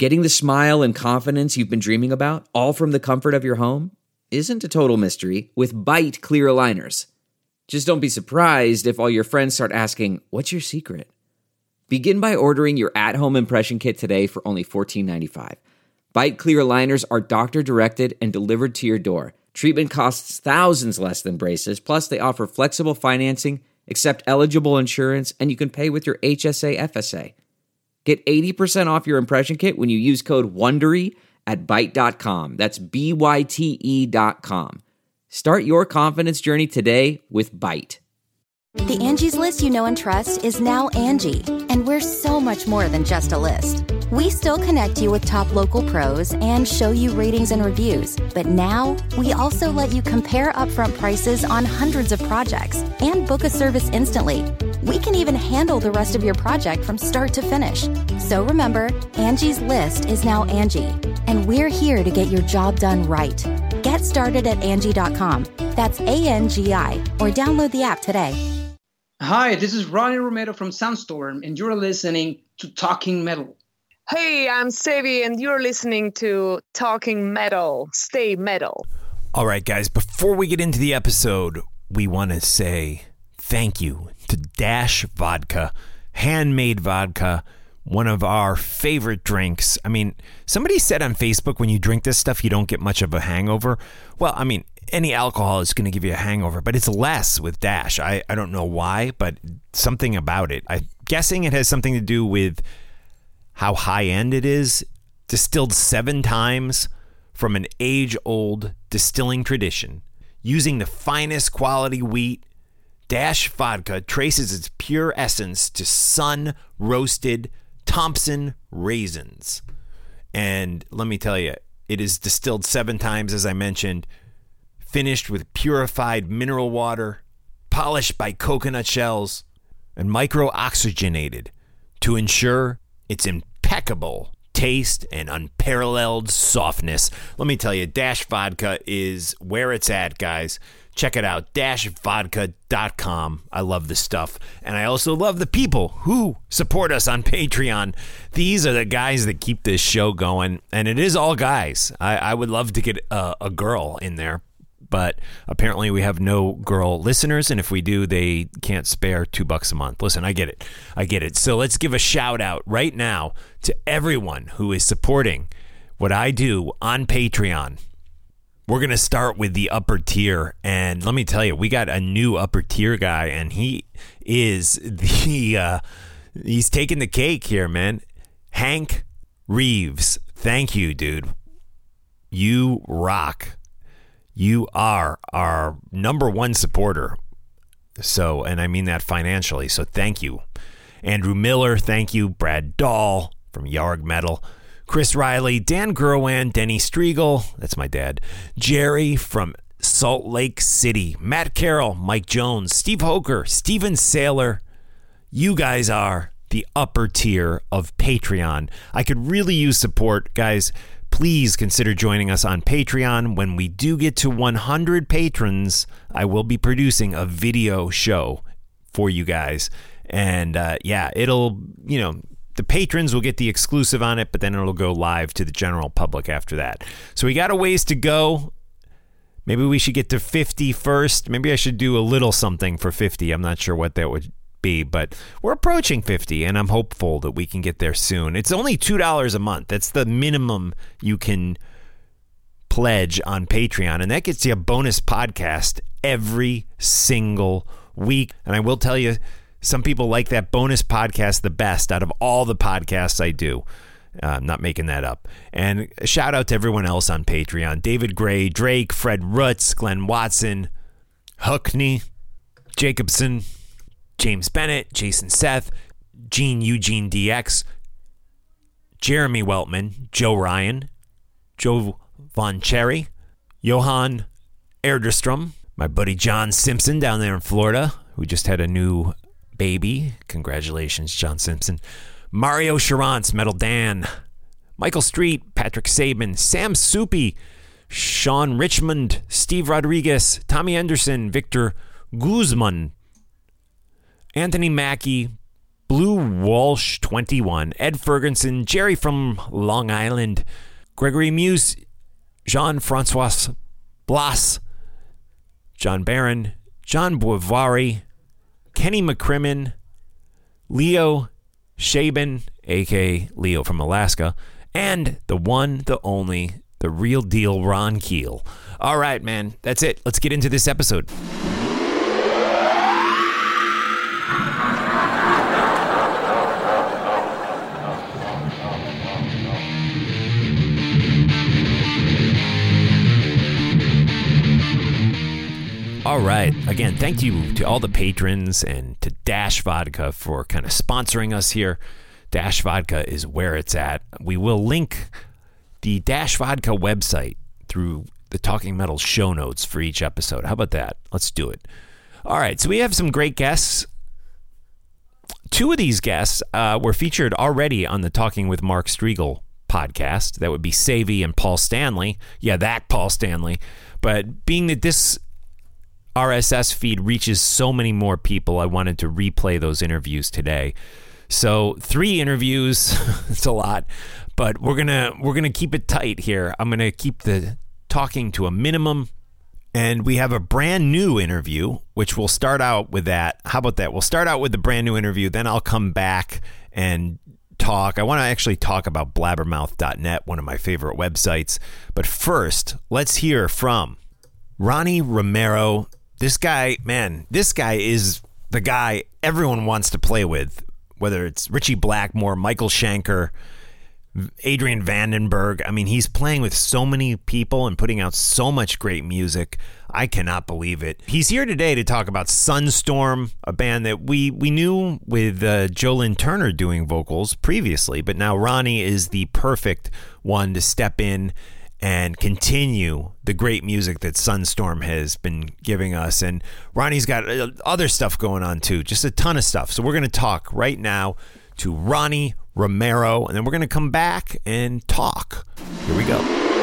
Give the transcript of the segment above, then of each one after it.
Getting the smile and confidence you've been dreaming about, all from the comfort of your home, isn't a total mystery with Byte clear aligners. Just don't be surprised if all your friends start asking, "What's your secret?" Begin by ordering your at-home impression kit today for only $14.95. Byte clear aligners are doctor-directed and delivered to your door. Treatment costs thousands less than braces, plus they offer flexible financing, accept eligible insurance, and you can pay with your HSA FSA. Get 80% off your impression kit when you use code WONDERY at Byte.com. That's BYTE.com. Start your confidence journey today with Byte. The Angie's List you know and trust is now Angie, and we're so much more than just a list. We still connect you with top local pros and show you ratings and reviews, but now we also let you compare upfront prices on hundreds of projects and book a service instantly. We can even handle the rest of your project from start to finish. So remember, Angie's List is now Angie, and we're here to get your job done right. Get started at Angie.com. That's ANGI, or download the app today. Hi, this is Ronnie Romero from Soundstorm, and you're listening to Talking Metal. Hey, I'm Sevi, and you're listening to Talking Metal. Stay metal. All right, guys, before we get into the episode, we want to say thank you to Dash Vodka, handmade vodka, one of our favorite drinks. I mean, somebody said on Facebook, when you drink this stuff, you don't get much of a hangover. Well, I mean, any alcohol is going to give you a hangover, but it's less with Dash. I don't know why, but something about it. I'm guessing it has something to do with how high-end it is. Distilled 7 times from an age-old distilling tradition. Using the finest quality wheat, Dash Vodka traces its pure essence to sun-roasted Thompson raisins. And let me tell you, it is distilled 7 times, as I mentioned, finished with purified mineral water, polished by coconut shells, and micro-oxygenated to ensure its impeccable taste and unparalleled softness. Let me tell you, Dash Vodka is where it's at, guys. Check it out, dashvodka.com. I love this stuff. And I also love the people who support us on Patreon. These are the guys that keep this show going. And it is all guys. I would love to get a girl in there. But apparently we have no girl listeners, and if we do, they can't spare $2 a month. Listen, I get it. So let's give a shout out right now to everyone who is supporting what I do on Patreon. We're going to start with the upper tier, and let me tell you, we got a new upper tier guy, and he is he's taking the cake here, man. Hank Reeves. Thank you, dude. You rock. You are our number one supporter. So, and I mean that financially. So thank you. Andrew Miller, thank you. Brad Dahl from Yarg Metal. Chris Riley, Dan Gerwan, Denny Striegel, that's my dad. Jerry from Salt Lake City. Matt Carroll, Mike Jones, Steve Hoker, Steven Saylor. You guys are the upper tier of Patreon. I could really use support, guys. Please consider joining us on Patreon. When we do get to 100 patrons, I will be producing a video show for you guys. And it'll, the patrons will get the exclusive on it, but then it'll go live to the general public after that. So we got a ways to go. Maybe we should get to 50 first. Maybe I should do a little something for 50. I'm not sure what that would be, but we're approaching 50, and I'm hopeful that we can get there soon. It's only $2 a month. That's the minimum you can pledge on Patreon, and that gets you a bonus podcast every single week. And I will tell you, some people like that bonus podcast the best out of all the podcasts I do. I'm not making that up. And a shout out to everyone else on Patreon: David Gray, Drake, Fred Rutz, Glenn Watson, Huckney, Jacobson, James Bennett, Jason Seth, Gene Eugene DX, Jeremy Weltman, Joe Ryan, Joe Von Cherry, Johan Erderstrom, my buddy John Simpson down there in Florida, who just had a new baby. Congratulations, John Simpson. Mario Charance, Metal Dan, Michael Street, Patrick Saban, Sam Soupy, Sean Richmond, Steve Rodriguez, Tommy Anderson, Victor Guzman, Anthony Mackey, Blue Walsh 21, Ed Ferguson, Jerry from Long Island, Gregory Muse, Jean-Francois Blas, John Barron, John Boivari, Kenny McCrimmon, Leo Shaban, a.k.a. Leo from Alaska, and the one, the only, the real deal Ron Keel. All right, man, that's it. Let's get into this episode. All right. Again, thank you to all the patrons and to Dash Vodka for kind of sponsoring us here. Dash Vodka is where it's at. We will link the Dash Vodka website through the Talking Metal show notes for each episode. How about that? Let's do it. All right. So we have some great guests. Two of these guests were featured already on the Talking with Mark Striegel podcast. That would be Savy and Paul Stanley. Yeah, that Paul Stanley. But being that this RSS feed reaches so many more people, I wanted to replay those interviews today. So 3 interviews, it's a lot, but we're gonna keep it tight here. I'm gonna keep the talking to a minimum, and we have a brand new interview, which we'll start out with that. How about that? We'll start out with the brand new interview, then I'll come back and talk. I want to actually talk about blabbermouth.net, one of my favorite websites. But first, let's hear from Ronnie Romero. This guy is the guy everyone wants to play with, whether it's Richie Blackmore, Michael Schenker, Adrian Vandenberg. I mean, he's playing with so many people and putting out so much great music. I cannot believe it. He's here today to talk about Sunstorm, a band that we knew with Jolyn Turner doing vocals previously, but now Ronnie is the perfect one to step in and continue the great music that Sunstorm has been giving us. And Ronnie's got other stuff going on too, just a ton of stuff. So we're going to talk right now to Ronnie Romero, and then we're going to come back and talk. Here we go.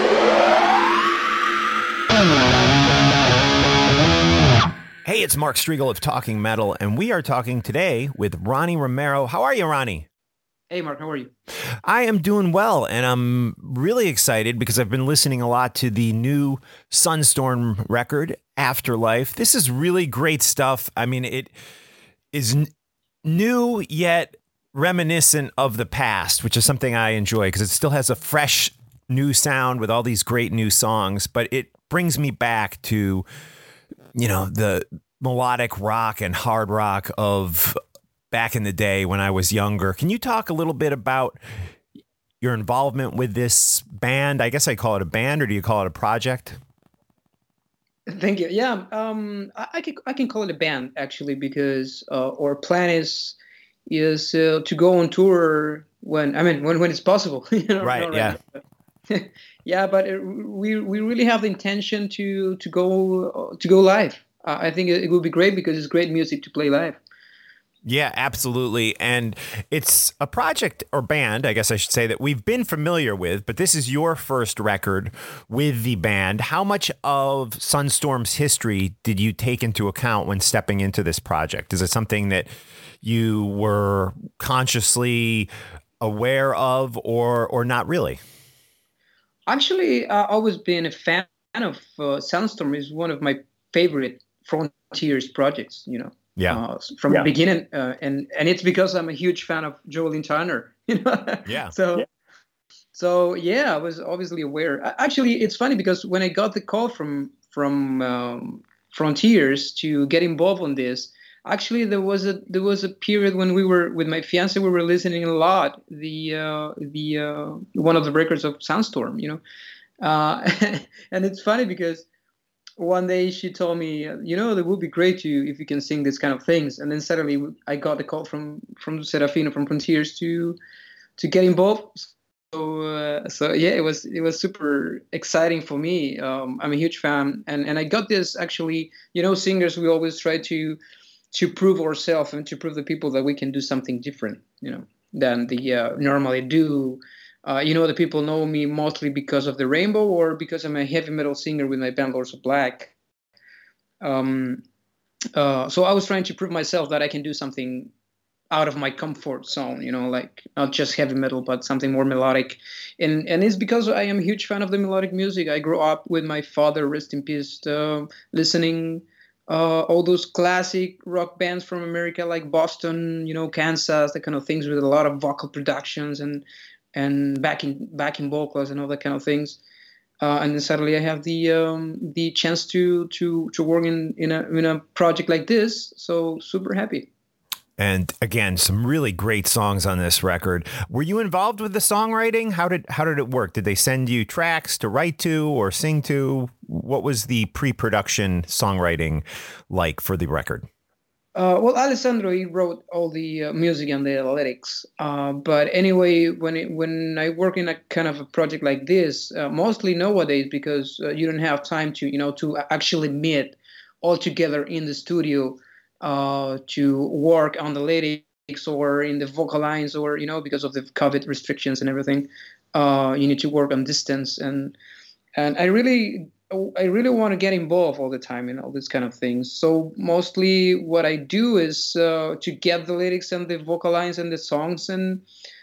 Hey, it's Mark Striegel of Talking Metal, and we are talking today with Ronnie Romero. How are you, Ronnie? Hey, Mark, how are you? I am doing well, and I'm really excited because I've been listening a lot to the new Sunstorm record, Afterlife. This is really great stuff. I mean, it is new yet reminiscent of the past, which is something I enjoy because it still has a fresh new sound with all these great new songs, but it brings me back to, the melodic rock and hard rock of back in the day when I was younger. Can you talk a little bit about your involvement with this band? I guess I call it a band, or do you call it a project? Thank you. Yeah, I can call it a band actually, because our plan is to go on tour when it's possible. Right. Yeah. Yeah, but we really have the intention to go live. I think it will be great because it's great music to play live. Yeah, absolutely. And it's a project or band, I guess I should say, that we've been familiar with, but this is your first record with the band. How much of Sunstorm's history did you take into account when stepping into this project? Is it something that you were consciously aware of or not really? Actually, I've always been a fan of Sunstorm. Is one of my favorite Frontiers projects, Yeah. From the beginning, and it's because I'm a huge fan of Jolyn Turner. Yeah. So yeah, I was obviously aware. Actually, it's funny because when I got the call from Frontiers to get involved on this, actually there was a period when we were with my fiance, we were listening a lot the one of the records of Sunstorm, and it's funny because one day she told me, it would be great if you can sing this kind of things. And then suddenly I got a call from Serafino from Frontiers to get involved. So yeah, it was super exciting for me. I'm a huge fan, and I got this actually. Singers, we always try to prove ourselves and to prove the people that we can do something different, than the normally do. The people know me mostly because of the Rainbow or because I'm a heavy metal singer with my band Lords of Black. So I was trying to prove myself that I can do something out of my comfort zone, like not just heavy metal, but something more melodic. And it's because I am a huge fan of the melodic music. I grew up with my father, rest in peace, listening all those classic rock bands from America, like Boston, Kansas, that kind of things, with a lot of vocal productions and backing vocals and all that kind of things. And then suddenly I have the chance to work in a project like this. So super happy. And again, some really great songs on this record. Were you involved with the songwriting? How did it work? Did they send you tracks to write to or sing to? What was the pre-production songwriting like for the record? Well, Alessandro, he wrote all the music and the lyrics. But anyway, when I work in a kind of a project like this, mostly nowadays, because you don't have time to actually meet all together in the studio to work on the lyrics or in the vocal lines, or because of the COVID restrictions and everything, you need to work on distance. And I really want to get involved all the time in all these kind of things. So mostly what I do is to get the lyrics and the vocal lines and the songs and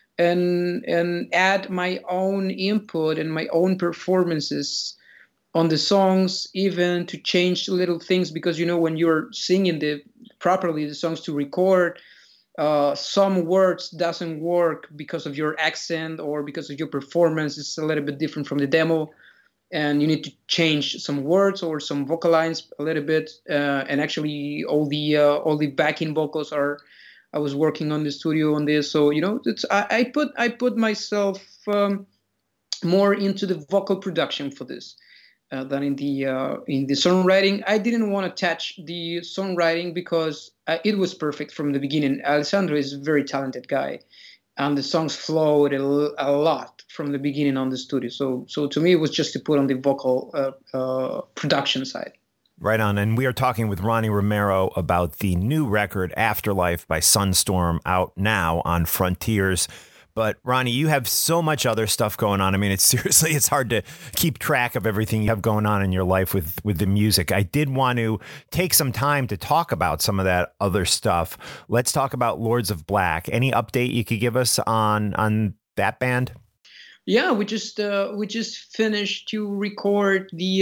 add my own input and my own performances on the songs, even to change little things, because when you're singing properly the songs to record, some words doesn't work because of your accent or because of your performance. It's a little bit different from the demo, and you need to change some words or some vocal lines a little bit. And actually, all the backing vocals I was working on the studio on this. So I put myself more into the vocal production for this. Than in the songwriting. I didn't want to touch the songwriting because it was perfect from the beginning. Alessandro is a very talented guy, and the songs flowed a lot from the beginning on the studio. So to me, it was just to put on the vocal production side. Right on. And we are talking with Ronnie Romero about the new record, Afterlife by Sunstorm, out now on Frontiers. But Ronnie, you have so much other stuff going on. I mean, it's hard to keep track of everything you have going on in your life with the music. I did want to take some time to talk about some of that other stuff. Let's talk about Lords of Black. Any update you could give us on that band? Yeah, we just finished to record the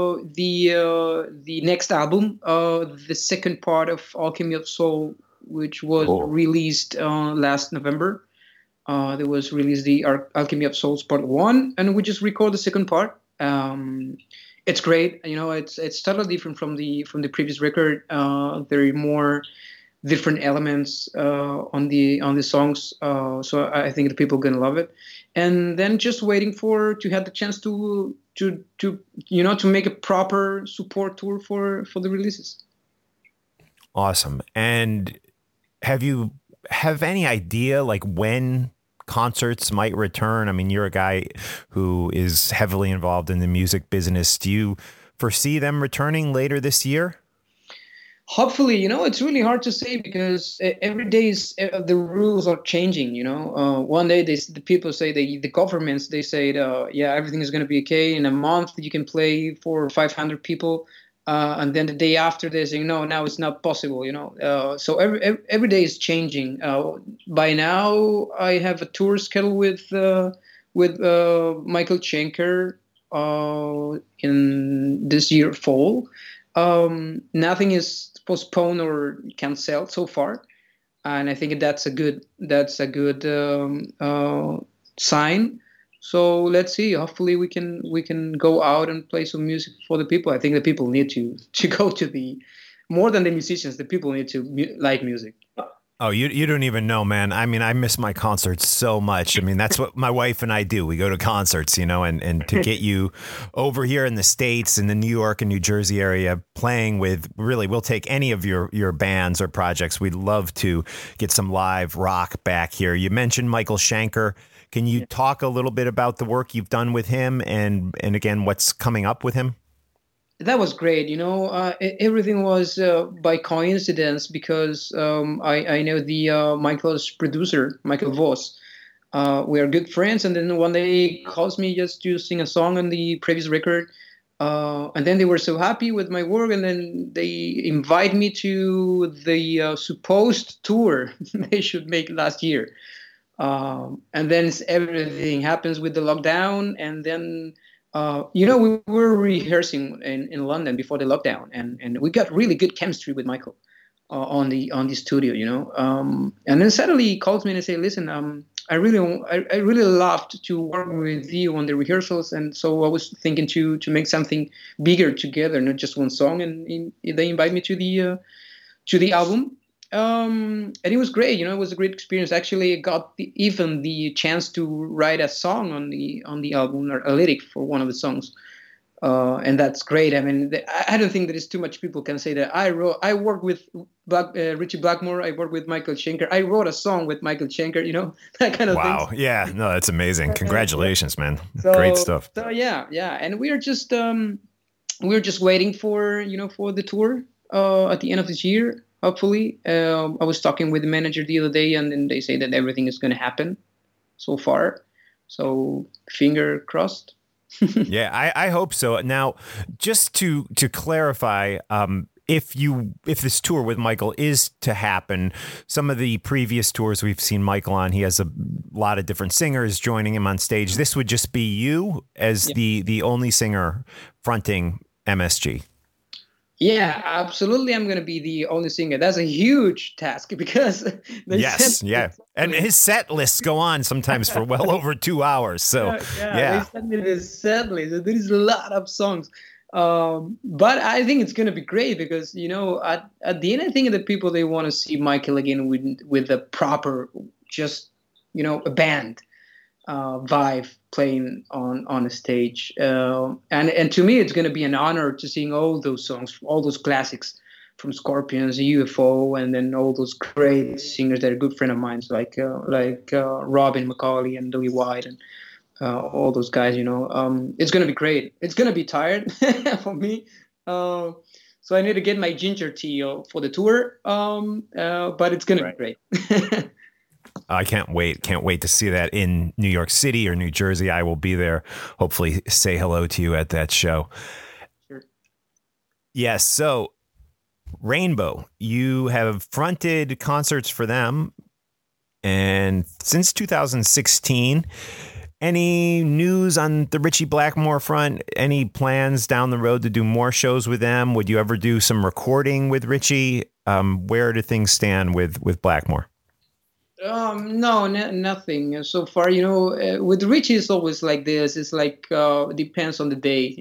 next album, the second part of Alchemy of Soul, which was released last November. There was released the Alchemy of Souls Part 1, and we just record the second part. It's great. It's totally different from the previous record. There are more different elements on the songs. So I think the people are gonna love it. And then just waiting to have the chance to make a proper support tour for the releases. Awesome. And have any idea like when concerts might return? I mean, you're a guy who is heavily involved in the music business. Do you foresee them returning later this year? Hopefully, it's really hard to say because every day the rules are changing. One day the people say the governments, they say, everything is going to be okay. In a month, you can play for 500 people. And then the day after they say, no, now it's not possible, So every day is changing. By now, I have a tour scheduled with Michael Schenker in this year fall. Nothing is postponed or canceled so far, and I think that's a good sign. So let's see. Hopefully, we can go out and play some music for the people. I think the people need to go to more than the musicians. The people need to like music. Oh, you don't even know, man. I mean, I miss my concerts so much. I mean, that's what my wife and I do. We go to concerts, and to get you over here in the States, in the New York and New Jersey area, playing with, really, we'll take any of your bands or projects. We'd love to get some live rock back here. You mentioned Michael Schenker. Can you talk a little bit about the work you've done with him and again, what's coming up with him? That was great. Everything was by coincidence because I know the Michael's producer, Michael Voss. We are good friends. And then one day he calls me just to sing a song on the previous record. And then they were so happy with my work, and then they invite me to the supposed tour they should make last year. And then everything happens with the lockdown, and then we were rehearsing in London before the lockdown, and we got really good chemistry with Michael on the studio, and then suddenly he calls me and say, listen, I really loved to work with you on the rehearsals, and so I was thinking to make something bigger together, not just one song. And they invite me to the album, and it was great. It was a great experience. Actually, I got even the chance to write a song on the album, or a lyric for one of the songs. And that's great. I mean, I don't think there is too much people can say that I worked with Ritchie Blackmore. I worked with Michael Schenker. I wrote a song with Michael Schenker, that kind of thing. Wow. Yeah. No, that's amazing. Congratulations, man. So, great stuff. So yeah. And we're just waiting for the tour at the end of this year, hopefully. I was talking with the manager the other day, and then they say that everything is going to happen so far. So finger crossed. Yeah, I hope so. Now, just to clarify, if this tour with Michael is to happen, some of the previous tours we've seen Michael on, he has a lot of different singers joining him on stage. This would just be you as the only singer fronting MSG. Yeah, absolutely. I'm going to be the only singer. That's a huge task because and his set lists go on sometimes for well over 2 hours. So they sent me this set list. There is a lot of songs, but I think it's going to be great because at the end, I think the people, they want to see Michael again with a proper, just a band vibe playing on a stage, and to me it's going to be an honor to sing all those songs, all those classics from Scorpions, UFO, and then all those great singers that are good friend of mine, like Robin McAuley and Louis White and all those guys. It's going to be great. It's going to be tired for me, so I need to get my ginger tea for the tour, but it's going to be great. I can't wait. Can't wait to see that in New York City or New Jersey. I will be there. Hopefully say hello to you at that show. Sure. Yes. So Rainbow, you have fronted concerts for them. And since 2016, any news on the Ritchie Blackmore front? Any plans down the road to do more shows with them? Would you ever do some recording with Ritchie? Where do things stand with Blackmore? No, nothing so far. With Ritchie, it's always like this. It's like depends on the day.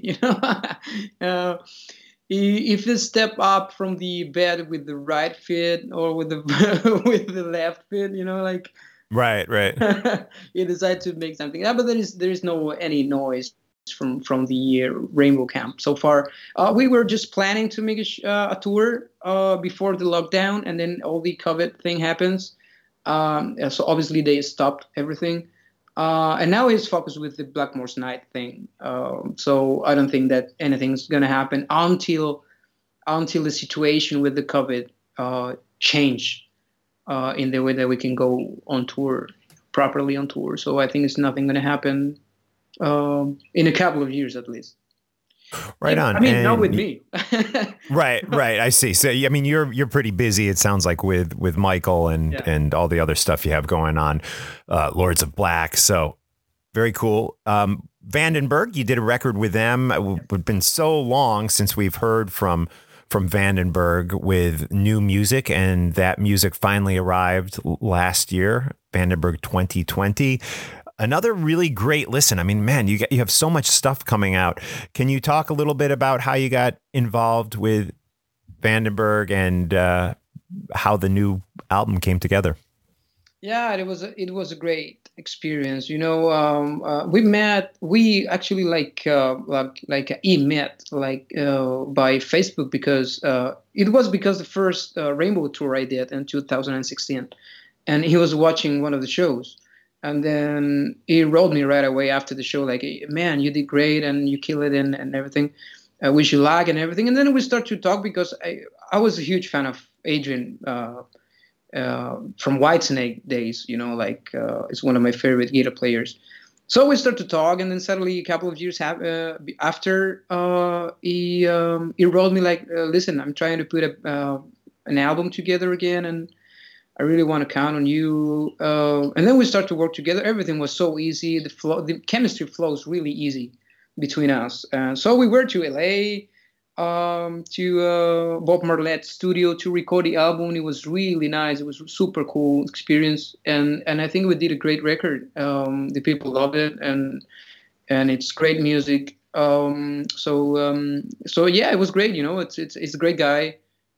If you step up from the bed with the right foot or with the with the left foot, right. You decide to make something. Yeah, but there is no any noise from the Rainbow Camp so far. We were just planning to make a tour before the lockdown, and then all the COVID thing happens. So obviously they stopped everything, and now he's focused with the Blackmore's Night thing. So I don't think that anything's gonna happen until the situation with the COVID change in the way that we can go on tour properly on tour. So I think it's nothing gonna happen in a couple of years at least. Right on. I mean, not with me. Right. I see. So, I mean, you're pretty busy, it sounds like, with Michael and all the other stuff you have going on, Lords of Black. So very cool. Vandenberg, you did a record with them. It's been so long since we've heard from Vandenberg with new music, and that music finally arrived last year, Vandenberg 2020. Another really great listen. I mean, man, you have so much stuff coming out. Can you talk a little bit about how you got involved with Vandenberg and how the new album came together? Yeah, it was a great experience. We met. We actually met by Facebook because it was because the first Rainbow tour I did in 2016, and he was watching one of the shows. And then he wrote me right away after the show, like, man, you did great and you killed it and everything. Wish you luck and everything. And then we start to talk because I was a huge fan of Adrian from Whitesnake days, it's one of my favorite guitar players. So we start to talk, and then suddenly a couple of years after, he wrote me like, "Listen, I'm trying to put an album together again, and I really want to count on you." And then we start to work together. Everything was so easy. The chemistry flows really easy between us. So we were to LA, to Bob Marlette's studio to record the album. It was really nice. It was a super cool experience, and I think we did a great record. The people loved it, and it's great music. So yeah, it was great. It's a great guy.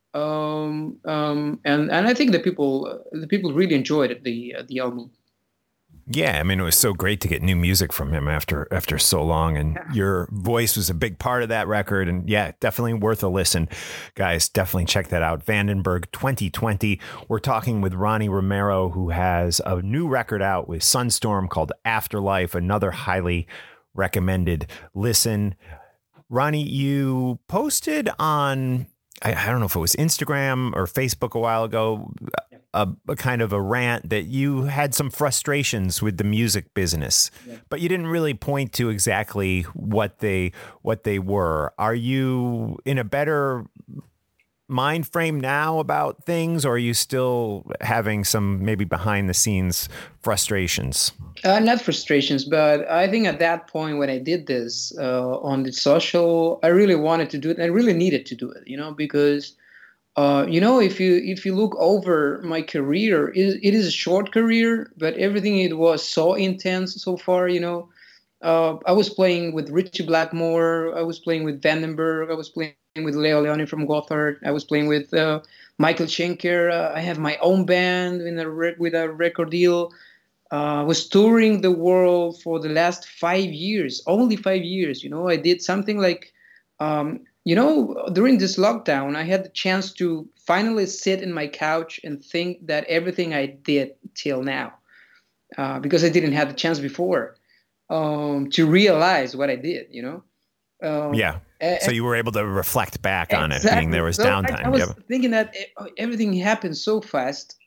And I think the people really enjoyed it, the album. Yeah, I mean, it was so great to get new music from him after so long, and your voice was a big part of that record. And yeah, definitely worth a listen, guys. Definitely check that out. Vandenberg 2020. We're talking with Ronnie Romero, who has a new record out with Sunstorm called Afterlife. Another highly recommended listen. Ronnie, you posted on, I don't know if it was Instagram or Facebook a while ago, a kind of a rant that you had some frustrations with the music business, but you didn't really point to exactly what they were. Are you in a better mind frame now about things, or are you still having some maybe behind the scenes frustrations? Not frustrations, but I think at that point when I did this on the social, I really wanted to do it. I really needed to do it, because if you look over my career, it is a short career, but everything, it was so intense so far. I was playing with Richie Blackmore, I was playing with Vandenberg, I was playing with Leo Leone from Gotthard, I was playing with Michael Schenker. I have my own band with a record deal. I was touring the world for the last 5 years, only 5 years. I did something like, during this lockdown, I had the chance to finally sit in my couch and think that everything I did till now, because I didn't have the chance before to realize what I did, Yeah. So you were able to reflect back on it, exactly. being there was So downtime. I was thinking that everything happened so fast.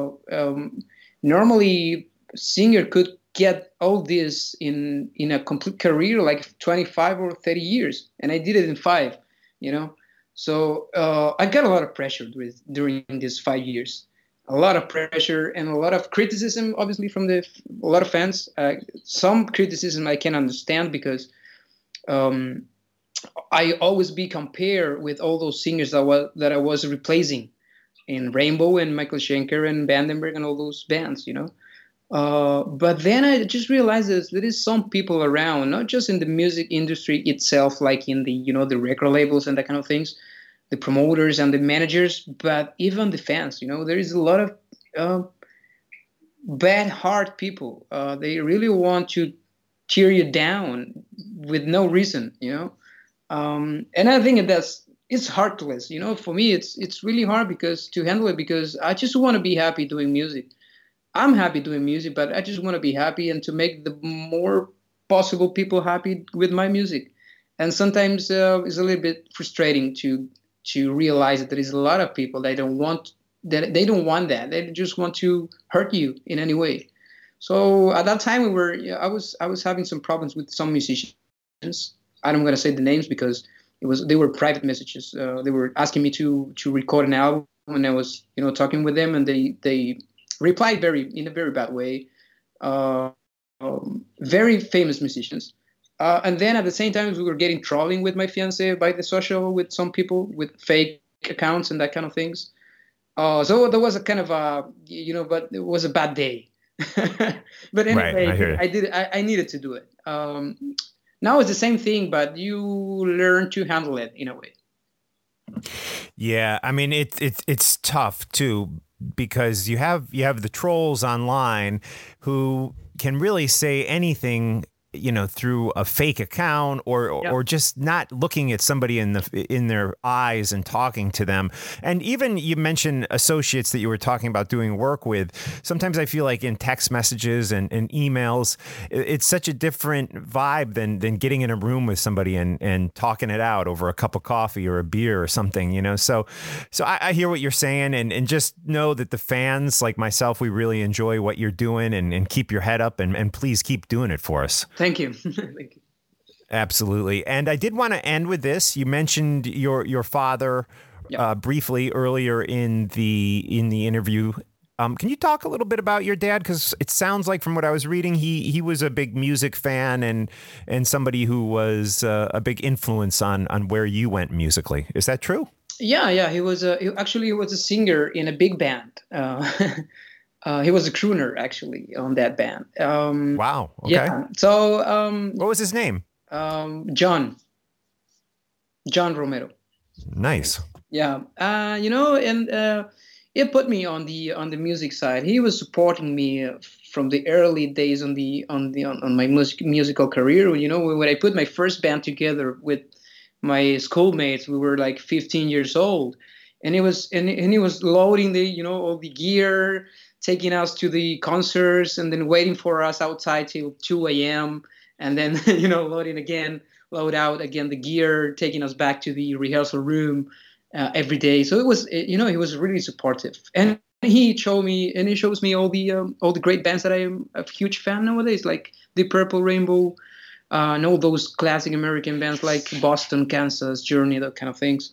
Normally, singer could get all this in a complete career, like 25 or 30 years, and I did it in 5. So I got a lot of pressure during these 5 years, a lot of pressure and a lot of criticism, obviously from a lot of fans. Some criticism I can understand, because I always be compared with all those singers that I was replacing in Rainbow and Michael Schenker and Vandenberg and all those bands, But then I just realized that there is some people around, not just in the music industry itself, like in the, the record labels and that kind of things, the promoters and the managers, but even the fans. There is a lot of bad heart people. They really want to tear you down with no reason, and I think it's hard to listen. For me, it's really hard to handle it, because I just want to be happy doing music. I'm happy doing music, but I just want to be happy and to make the more possible people happy with my music. And sometimes it's a little bit frustrating to realize that there is a lot of people that don't want that. They just want to hurt you in any way. So at that time, I was having some problems with some musicians. I'm going to say the names because they were private messages. They were asking me to record an album, and I was talking with them, and they replied in a very bad way. Very famous musicians. And then at the same time, we were getting trolling with my fiance by the social, with some people with fake accounts and that kind of things. So there was a kind of but it was a bad day. But anyway, right, I needed to do it. Now it's the same thing, but you learn to handle it in a way. Yeah, I mean it's tough too, because you have the trolls online who can really say anything through a fake account or just not looking at somebody in their eyes and talking to them. And even you mentioned associates that you were talking about doing work with. Sometimes I feel like in text messages and emails, it's such a different vibe than getting in a room with somebody and talking it out over a cup of coffee or a beer or something, So I hear what you're saying, and just know that the fans like myself, we really enjoy what you're doing, and keep your head up and please keep doing it for us. Thank you. Thank you. Absolutely. And I did want to end with this. You mentioned your father briefly earlier in the interview. Can you talk a little bit about your dad? Because it sounds like from what I was reading, he was a big music fan and somebody who was a big influence on where you went musically. Is that true? Yeah. He was he was a singer in a big band. He was a crooner, actually, on that band. Wow. Okay. Yeah. So, what was his name? John Romero. Nice. Yeah. And it put me on the music side. He was supporting me from the early days on my musical career. When I put my first band together with my schoolmates, we were like 15 years old, and he was loading the all the gear, taking us to the concerts, and then waiting for us outside till 2 a.m. and then load out again the gear, taking us back to the rehearsal room every day. So it was, he was really supportive, and he shows me all the great bands that I am a huge fan nowadays, like the Purple Rainbow, and all those classic American bands like Boston, Kansas, Journey, that kind of things.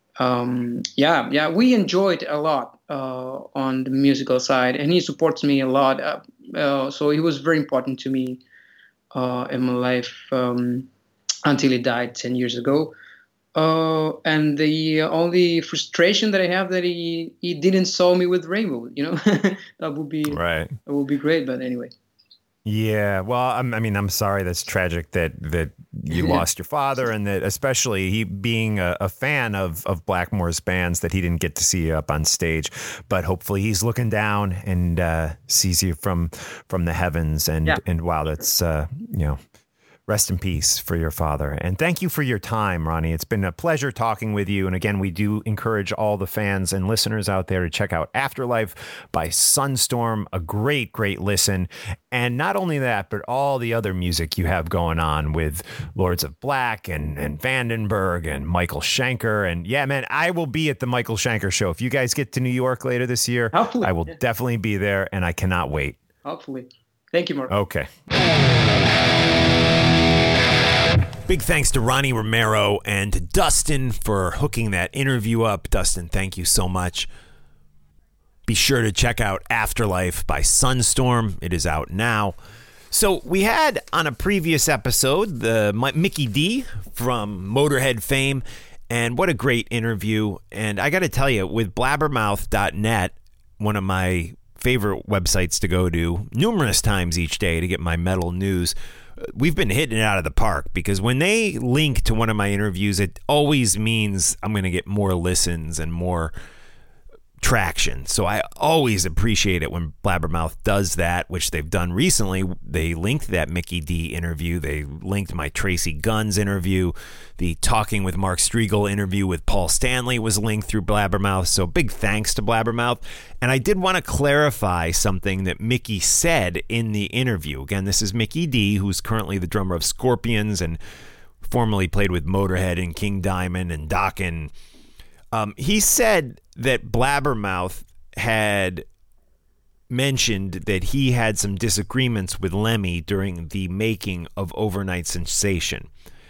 We enjoyed a lot on the musical side, and he supports me a lot. So he was very important to me in my life until he died 10 years ago. And the only frustration that I have that he didn't saw me with Rainbow. That would be right. That would be great. But anyway. Yeah, well, I'm sorry. That's tragic that you lost your father, and that especially he being a fan of Blackmore's bands, that he didn't get to see you up on stage. But hopefully he's looking down and sees you from the heavens. And wow, that's rest in peace for your father. And thank you for your time, Ronnie. It's been a pleasure talking with you. And again, we do encourage all the fans and listeners out there to check out Afterlife by Sunstorm, a great, great listen. And not only that, but all the other music you have going on with Lords of Black and Vandenberg and Michael Schenker. And yeah, man, I will be at the Michael Schenker show. If you guys get to New York later this year, hopefully, I will definitely be there, and I cannot wait. Hopefully. Thank you, Mark. Okay. Big thanks to Ronnie Romero and to Dustin for hooking that interview up. Dustin, thank you so much. Be sure to check out Afterlife by Sunstorm. It is out now. So we had on a previous episode the Mikkey Dee from Motorhead fame, and what a great interview. And I got to tell you, with blabbermouth.net, one of my favorite websites to go to numerous times each day to get my metal news, we've been hitting it out of the park, because when they link to one of my interviews, it always means I'm going to get more listens and more traction. So I always appreciate it when Blabbermouth does that, which they've done recently. They linked that Mikkey Dee interview. They linked my Tracy Guns interview. The Talking with Mark Striegel interview with Paul Stanley was linked through Blabbermouth. So big thanks to Blabbermouth. And I did want to clarify something that Mikkey said in the interview. Again, this is Mikkey Dee, who's currently the drummer of Scorpions and formerly played with Motorhead and King Diamond and Dokken. He said that Blabbermouth had mentioned that he had some disagreements with Lemmy during the making of Overnight Sensation.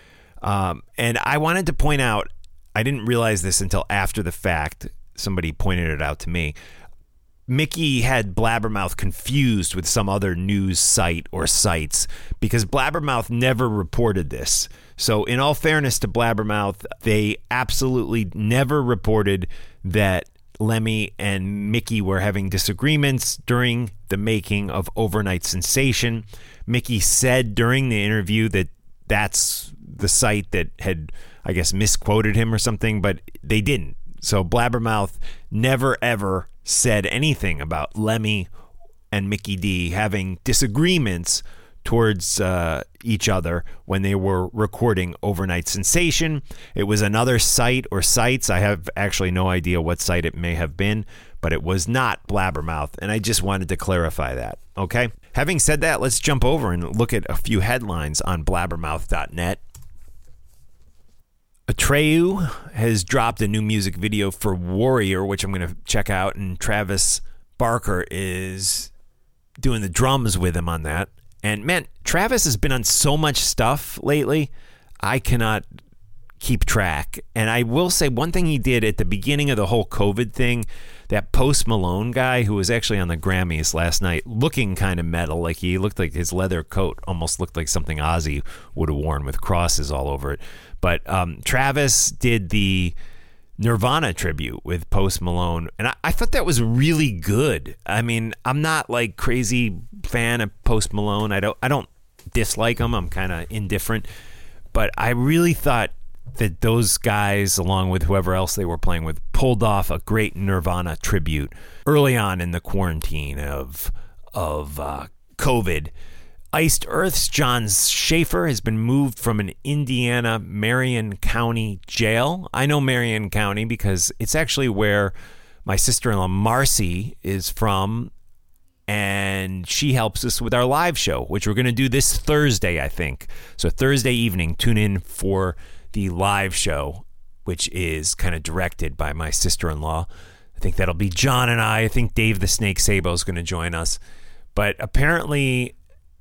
And I wanted to point out, I didn't realize this until after the fact. Somebody pointed it out to me. Mikkey had Blabbermouth confused with some other news site or sites, because Blabbermouth never reported this. So in all fairness to Blabbermouth, they absolutely never reported that Lemmy and Mikkey were having disagreements during the making of Overnight Sensation. Mikkey said during the interview that that's the site that had, I guess, misquoted him or something, but they didn't. So Blabbermouth never, ever said anything about Lemmy and Mikkey Dee having disagreements towards each other when they were recording Overnight Sensation. It was another site or sites. I have actually no idea what site it may have been, but it was not Blabbermouth, and I just wanted to clarify that, okay? Having said that, let's jump over and look at a few headlines on blabbermouth.net. Atreyu has dropped a new music video for Warrior, which I'm going to check out, and Travis Barker is doing the drums with him on that. And man, Travis has been on so much stuff lately, I cannot keep track. And I will say one thing he did at the beginning of the whole COVID thing, that Post Malone guy who was actually on the Grammys last night looking kind of metal, like he looked like his leather coat almost looked like something Ozzy would have worn with crosses all over it. But Travis did the Nirvana tribute with Post Malone, and I thought that was really good. I mean, I'm not like crazy fan of Post Malone. I don't dislike him. I'm kind of indifferent, but I really thought that those guys, along with whoever else they were playing with, pulled off a great Nirvana tribute early on in the quarantine of COVID. Iced Earth's John Schaefer has been moved from an Indiana Marion County jail. I know Marion County because it's actually where my sister-in-law Marcy is from, and she helps us with our live show, which we're going to do this Thursday, I think. So Thursday evening, tune in for the live show, which is kind of directed by my sister-in-law. I think that'll be John and I think Dave the Snake Sabo is going to join us. But apparently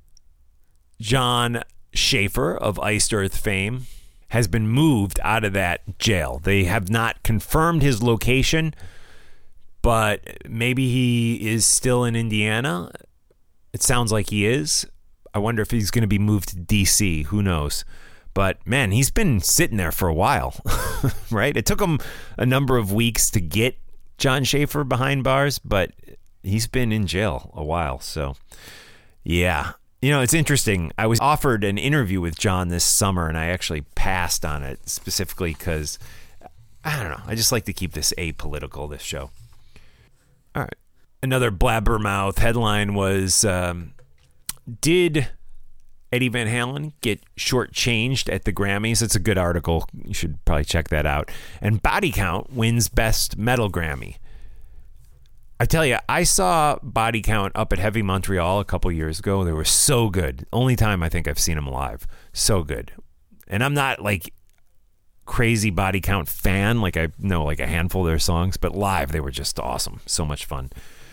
John Schaefer of Iced Earth fame has been moved out of that jail. They have not confirmed his location, but maybe he is still in Indiana. It sounds like he is. I wonder if he's going to be moved to D.C. Who knows? But, man, he's been sitting there for a while, right? It took him a number of weeks to get John Schaefer behind bars, but he's been in jail a while. So, yeah. You know, it's interesting. I was offered an interview with John this summer, and I actually passed on it specifically because, I don't know, I just like to keep this apolitical, this show. All right. Another blabbermouth headline was, did Eddie Van Halen get shortchanged at the Grammys? It's a good article. You should probably check that out. And Body Count wins Best Metal Grammy. I tell you, I saw Body Count up at Heavy Montreal a couple years ago. They were so good. Only time I think I've seen them live. So good. And I'm not like crazy Body Count fan. Like I know like a handful of their songs, but live they were just awesome. So much fun.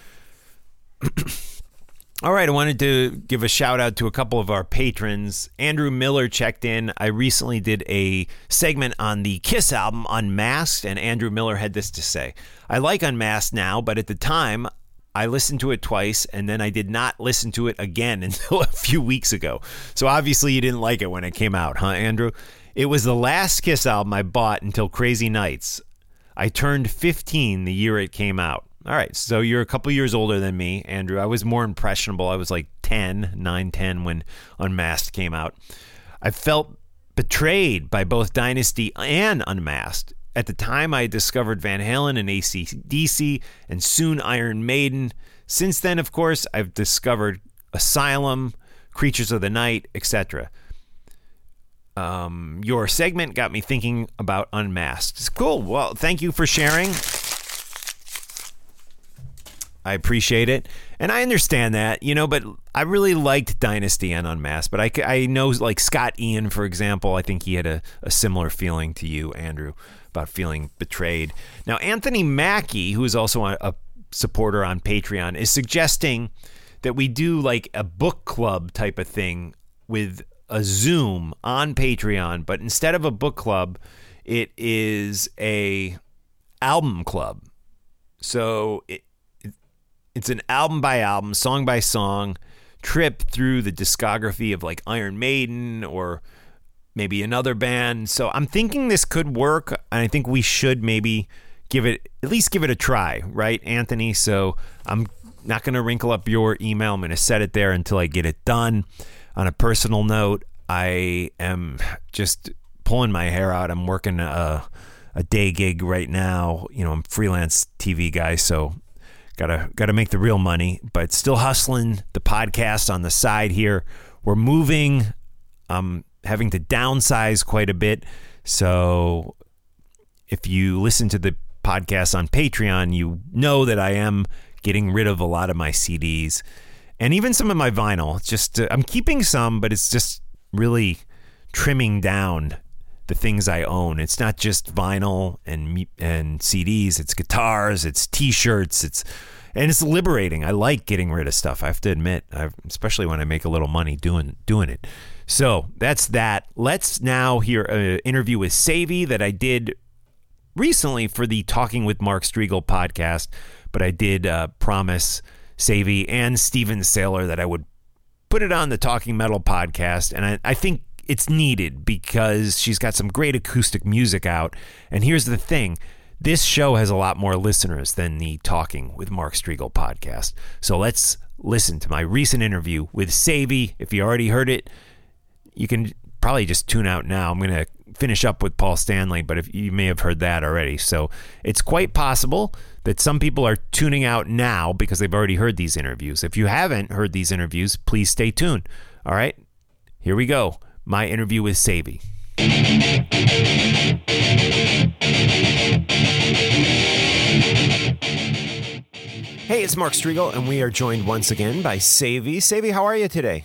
All right, I wanted to give a shout out to a couple of our patrons. Andrew Miller checked in. I recently did a segment on the Kiss album, Unmasked, and Andrew Miller had this to say. I like Unmasked now, but at the time, I listened to it twice, and then I did not listen to it again until a few weeks ago. So obviously you didn't like it when it came out, huh, Andrew? It was the last Kiss album I bought until Crazy Nights. I turned 15 the year it came out. All right, so you're a couple years older than me, Andrew. I was more impressionable. I was like 9, 10 when Unmasked came out. I felt betrayed by both Dynasty and Unmasked. At the time, I discovered Van Halen and AC/DC and soon Iron Maiden. Since then, of course, I've discovered Asylum, Creatures of the Night, etc. Your segment got me thinking about Unmasked. Cool. Well, thank you for sharing. I appreciate it. And I understand that, you know, but I really liked Dynasty and Unmasked. But I know, like Scott Ian, for example, I think he had a similar feeling to you, Andrew, about feeling betrayed. Now, Anthony Mackie, who is also a supporter on Patreon, is suggesting that we do like a book club type of thing with a Zoom on Patreon. But instead of a book club, it is a album club. So it's an album by album, song by song trip through the discography of like Iron Maiden or maybe another band. So I'm thinking this could work, and I think we should maybe at least give it a try, right, Anthony? So I'm not going to wrinkle up your email. I'm going to set it there until I get it done. On a personal note, I am just pulling my hair out. I'm working a day gig right now. You know, I'm a freelance TV guy, so Got to make the real money, but still hustling the podcast on the side here, we're moving. I'm having to downsize quite a bit. So if you listen to the podcast on Patreon, you know that I am getting rid of a lot of my CDs and even some of my vinyl. It's just, I'm keeping some, but it's just really trimming down the things I own. It's not just vinyl and CDs. It's guitars, it's T-shirts, and it's liberating. I like getting rid of stuff. I have to admit, especially when I make a little money doing it. So that's that. Let's now hear an interview with Savy that I did recently for the Talking with Mark Strigl podcast, but I did promise Savy and Steven Saylor that I would put it on the Talking Metal podcast, and I think it's needed because she's got some great acoustic music out. And here's the thing. This show has a lot more listeners than the Talking with Mark Strigl podcast. So let's listen to my recent interview with Savy. If you already heard it, you can probably just tune out now. I'm going to finish up with Paul Stanley, but if you may have heard that already. So it's quite possible that some people are tuning out now because they've already heard these interviews. If you haven't heard these interviews, please stay tuned. All right, here we go. My interview with Savy. Hey, it's Mark Strigl, and we are joined once again by Savy. Savy, how are you today?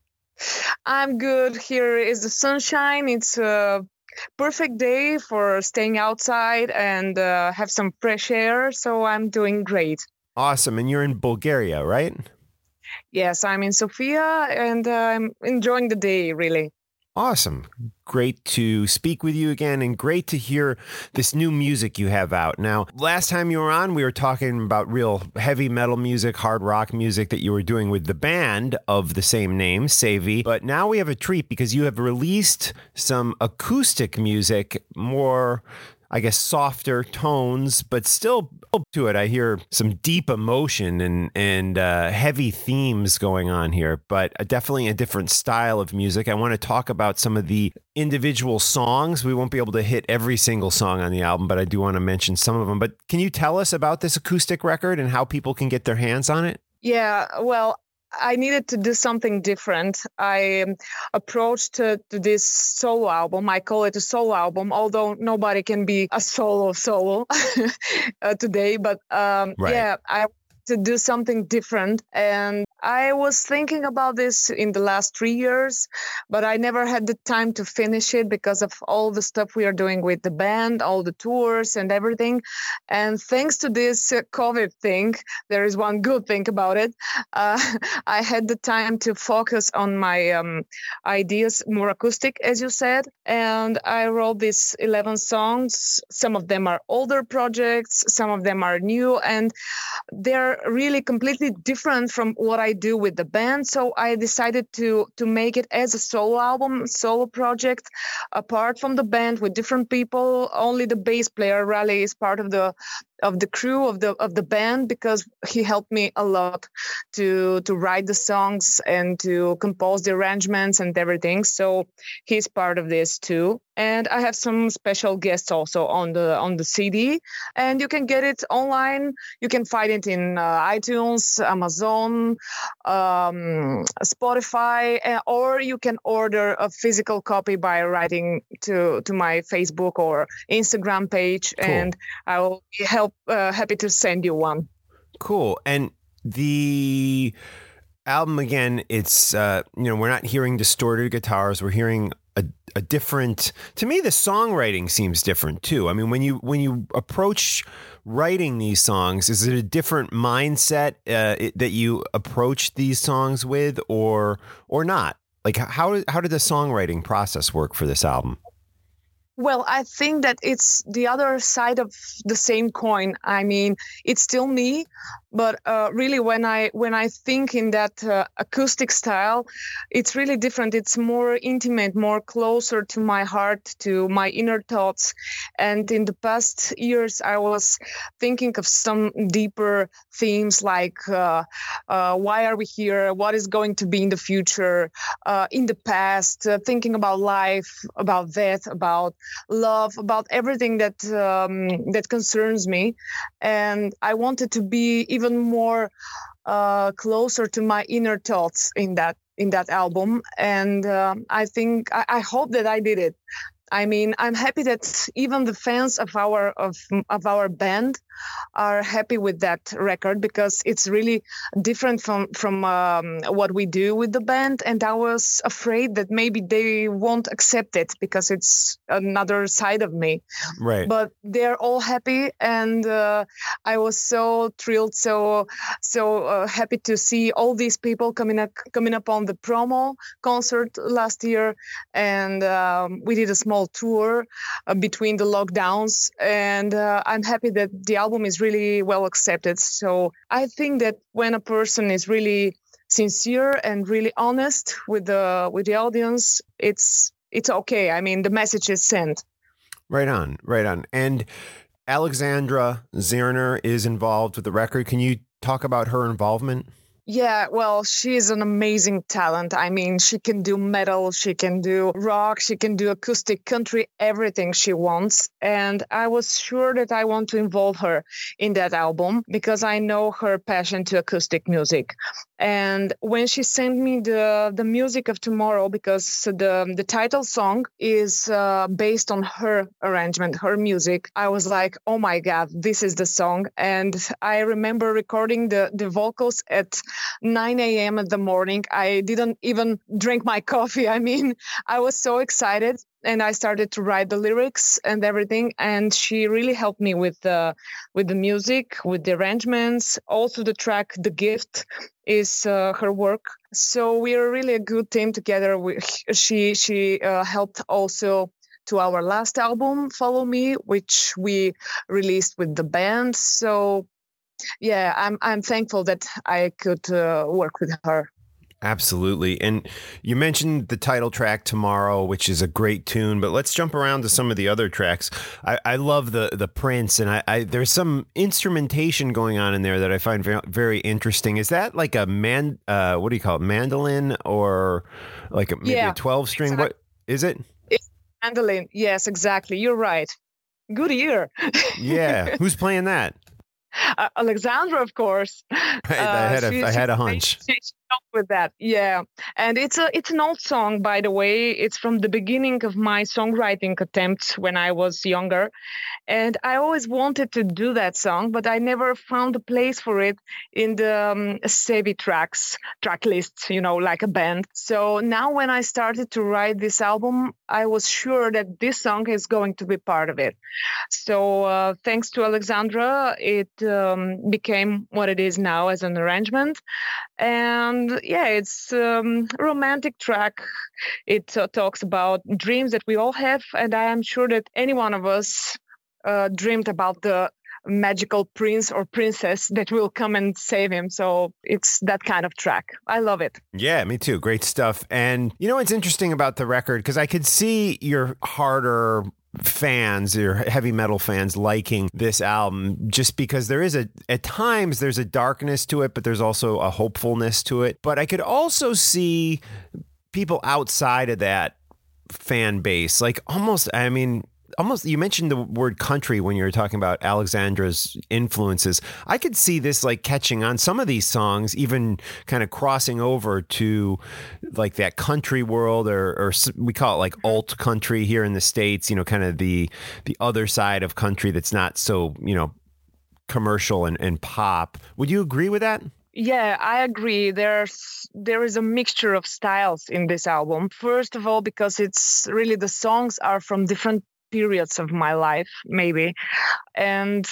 I'm good. Here is the sunshine. It's a perfect day for staying outside and have some fresh air. So I'm doing great. Awesome. And you're in Bulgaria, right? Yes, I'm in Sofia and I'm enjoying the day, really. Awesome. Great to speak with you again and great to hear this new music you have out. Now, last time you were on, we were talking about real heavy metal music, hard rock music that you were doing with the band of the same name, Savy. But now we have a treat because you have released some acoustic music, more, I guess, softer tones, but still to it. I hear some deep emotion and heavy themes going on here, but definitely a different style of music. I want to talk about some of the individual songs. We won't be able to hit every single song on the album, but I do want to mention some of them. But can you tell us about this acoustic record and how people can get their hands on it? Yeah, well, I needed to do something different. I approached to this solo album. I call it a solo album, although nobody can be a solo today. But Right. Yeah, I to do something different. And I was thinking about this in the last 3 years, but I never had the time to finish it because of all the stuff we are doing with the band, all the tours and everything. And thanks to this COVID thing, there is one good thing about it. I had the time to focus on my ideas, more acoustic, as you said. And I wrote these 11 songs. Some of them are older projects, some of them are new, and they're really completely different from what I do with the band. So I decided to make it as a solo album, solo project, apart from the band with different people. Only the bass player Raleigh is part of the crew of the band because he helped me a lot to write the songs and to compose the arrangements and everything. So he's part of this too. And I have some special guests also on the CD, and you can get it online. You can find it in iTunes, Amazon, Spotify, or you can order a physical copy by writing to my Facebook or Instagram page, cool. And I will be happy to send you one. Cool. And the album, again, it's we're not hearing distorted guitars. We're hearing a different, to me, the songwriting seems different too. I mean, when you approach writing these songs, is it a different mindset that you approach these songs with, or not? Like, how did the songwriting process work for this album? Well, I think that it's the other side of the same coin. I mean, it's still me, but really when I think in that acoustic style, it's really different. It's more intimate, more closer to my heart, to my inner thoughts. And in the past years, I was thinking of some deeper themes like why are we here? What is going to be in the future? In the past, thinking about life, about death, about love, about everything that that concerns me. And I wanted to be even more closer to my inner thoughts in that album, and I hope that I did it. I mean, I'm happy that even the fans of our band are happy with that record, because it's really different from what we do with the band. And I was afraid that maybe they won't accept it because it's another side of me. Right. But they're all happy, and I was so thrilled, so happy to see all these people coming up on the promo concert last year, and we did a small tour between the lockdowns, and I'm happy that the album is really well accepted. So I think that when a person is really sincere and really honest with the audience, it's okay. I mean, the message is sent. Right on. And Alexandra Zerner is involved with the record. Can you talk about her involvement? Yeah, well, she's an amazing talent. I mean, she can do metal, she can do rock, she can do acoustic, country, everything she wants. And I was sure that I want to involve her in that album because I know her passion to acoustic music. And when she sent me the music of Tomorrow, because the title song is based on her arrangement, her music, I was like, oh my God, this is the song. And I remember recording the vocals at 9 a.m. in the morning. I didn't even drink my coffee. I mean, I was so excited. And I started to write the lyrics and everything. And she really helped me with the music, with the arrangements. Also, the track "The Gift" is her work. So we are really a good team together. She helped also to our last album, "Follow Me," which we released with the band. So yeah, I'm thankful that I could work with her. Absolutely. And you mentioned the title track "Tomorrow," which is a great tune, but let's jump around to some of the other tracks. I love the Prince, and there's some instrumentation going on in there that I find very, very interesting. Is that like a what do you call it? Mandolin, or like maybe a 12-string? Exactly. What is it? It's mandolin. Yes, exactly. You're right. Good ear. Yeah. Who's playing that? Alexandra, of course. Right, I had a hunch. She's with that, yeah. And it's an old song, by the way. It's from the beginning of my songwriting attempts when I was younger, and I always wanted to do that song, but I never found a place for it in the Sevi track list, like a band. So now when I started to write this album, I was sure that this song is going to be part of it. So thanks to Alexandra, it became what it is now as an arrangement. And yeah, it's a romantic track. It talks about dreams that we all have. And I am sure that any one of us dreamed about the magical prince or princess that will come and save him. So it's that kind of track. I love it. Yeah, me too. Great stuff. And you know what's interesting about the record? Because I could see your harder fans, your heavy metal fans, liking this album just because at times there's a darkness to it, but there's also a hopefulness to it. But I could also see people outside of that fan base, like almost, you mentioned the word country when you were talking about Alexandra's influences. I could see this like catching on, some of these songs even kind of crossing over to like that country world, or we call it like alt country here in the States, kind of the other side of country that's not so, commercial and pop. Would you agree with that? Yeah, I agree. There is a mixture of styles in this album. First of all, because it's really, the songs are from different periods of my life, maybe. And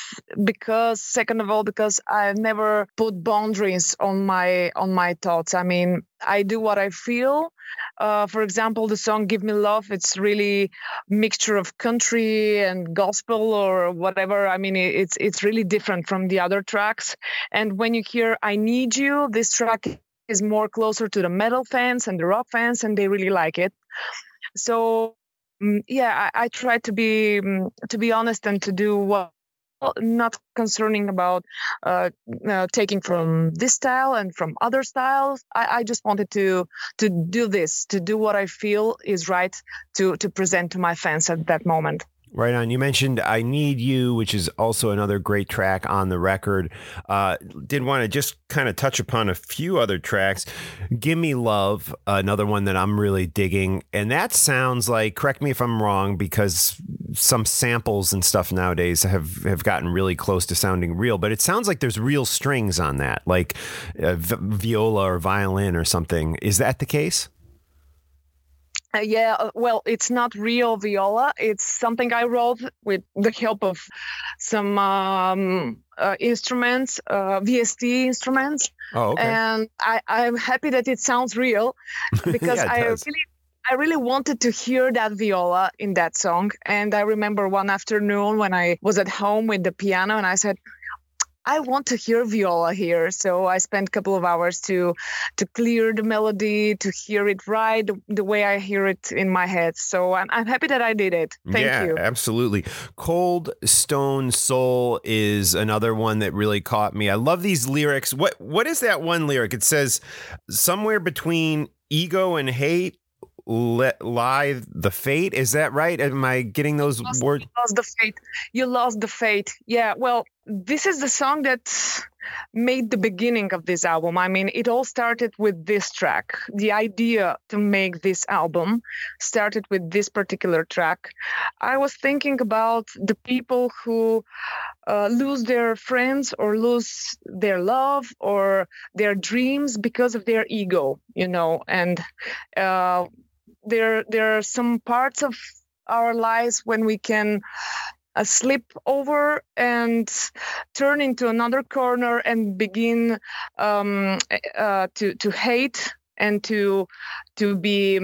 second of all, because I never put boundaries on my thoughts. I mean, I do what I feel. For example, the song "Give Me Love," it's really mixture of country and gospel or whatever. I mean, it's really different from the other tracks. And when you hear "I Need You," this track is more closer to the metal fans and the rock fans, and they really like it. So yeah, I try to be honest and to do what, not concerning about taking from this style and from other styles. I just wanted to do this, to do what I feel is right to present to my fans at that moment. Right on. You mentioned I Need You, which is also another great track on the record. Did want to just kind of touch upon a few other tracks. Give Me Love, another one that I'm really digging. And that sounds like, correct me if I'm wrong, because some samples and stuff nowadays have gotten really close to sounding real, but it sounds like there's real strings on that, like viola or violin or something. Is that the case? Well, it's not real viola. It's something I wrote with the help of some instruments, VST instruments. Oh, okay. And I'm happy that it sounds real because Yeah, I really wanted to hear that viola in that song. And I remember one afternoon when I was at home with the piano and I said, I want to hear viola here. So I spent a couple of hours to clear the melody, to hear it right, the way I hear it in my head. So I'm happy that I did it. Thank you. Yeah, absolutely. Cold Stone Soul is another one that really caught me. I love these lyrics. What is that one lyric? It says, somewhere between ego and hate lie the fate. Is that right? Am I getting those words? You lost the fate. You lost the fate. Yeah, well, this is the song that made the beginning of this album. I mean, it all started with this track. The idea to make this album started with this particular track. I was thinking about the people who lose their friends or lose their love or their dreams because of their ego, and there are some parts of our lives when we can slip over and turn into another corner and begin to hate and to be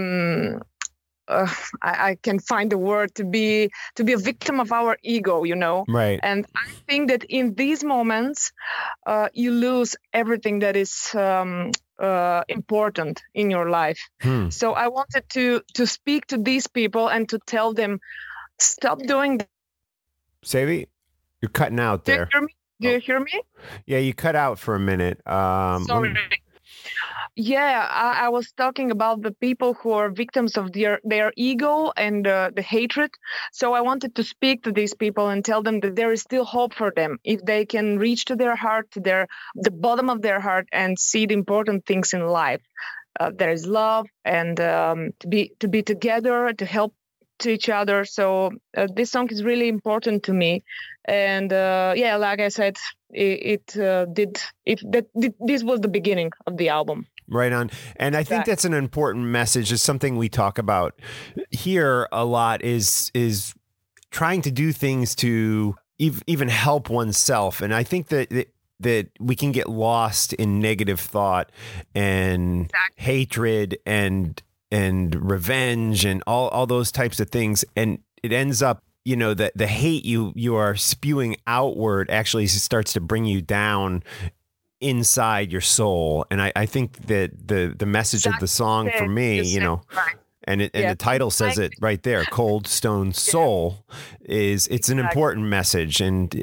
I can find the word to be a victim of our ego, Right. And I think that in these moments you lose everything that is important in your life. So I wanted to speak to these people and to tell them, stop doing that. Savvy, you're cutting out there. Do you hear me? Yeah, you cut out for a minute. Sorry. Yeah, I was talking about the people who are victims of their ego and the hatred. So I wanted to speak to these people and tell them that there is still hope for them if they can reach to their heart, to the bottom of their heart, and see the important things in life. There is love and to be together, to help to each other. So this song is really important to me. And like I said, this was the beginning of the album. Right on. And I think that's an important message. It's something we talk about here a lot is trying to do things to even help oneself. And I think that we can get lost in negative thought and hatred and revenge and all those types of things. And it ends up, that the hate you are spewing outward actually starts to bring you down inside your soul. And I think that the message of the song for me, right. and the title says it right there, Cold Stone Soul, it's an important message. And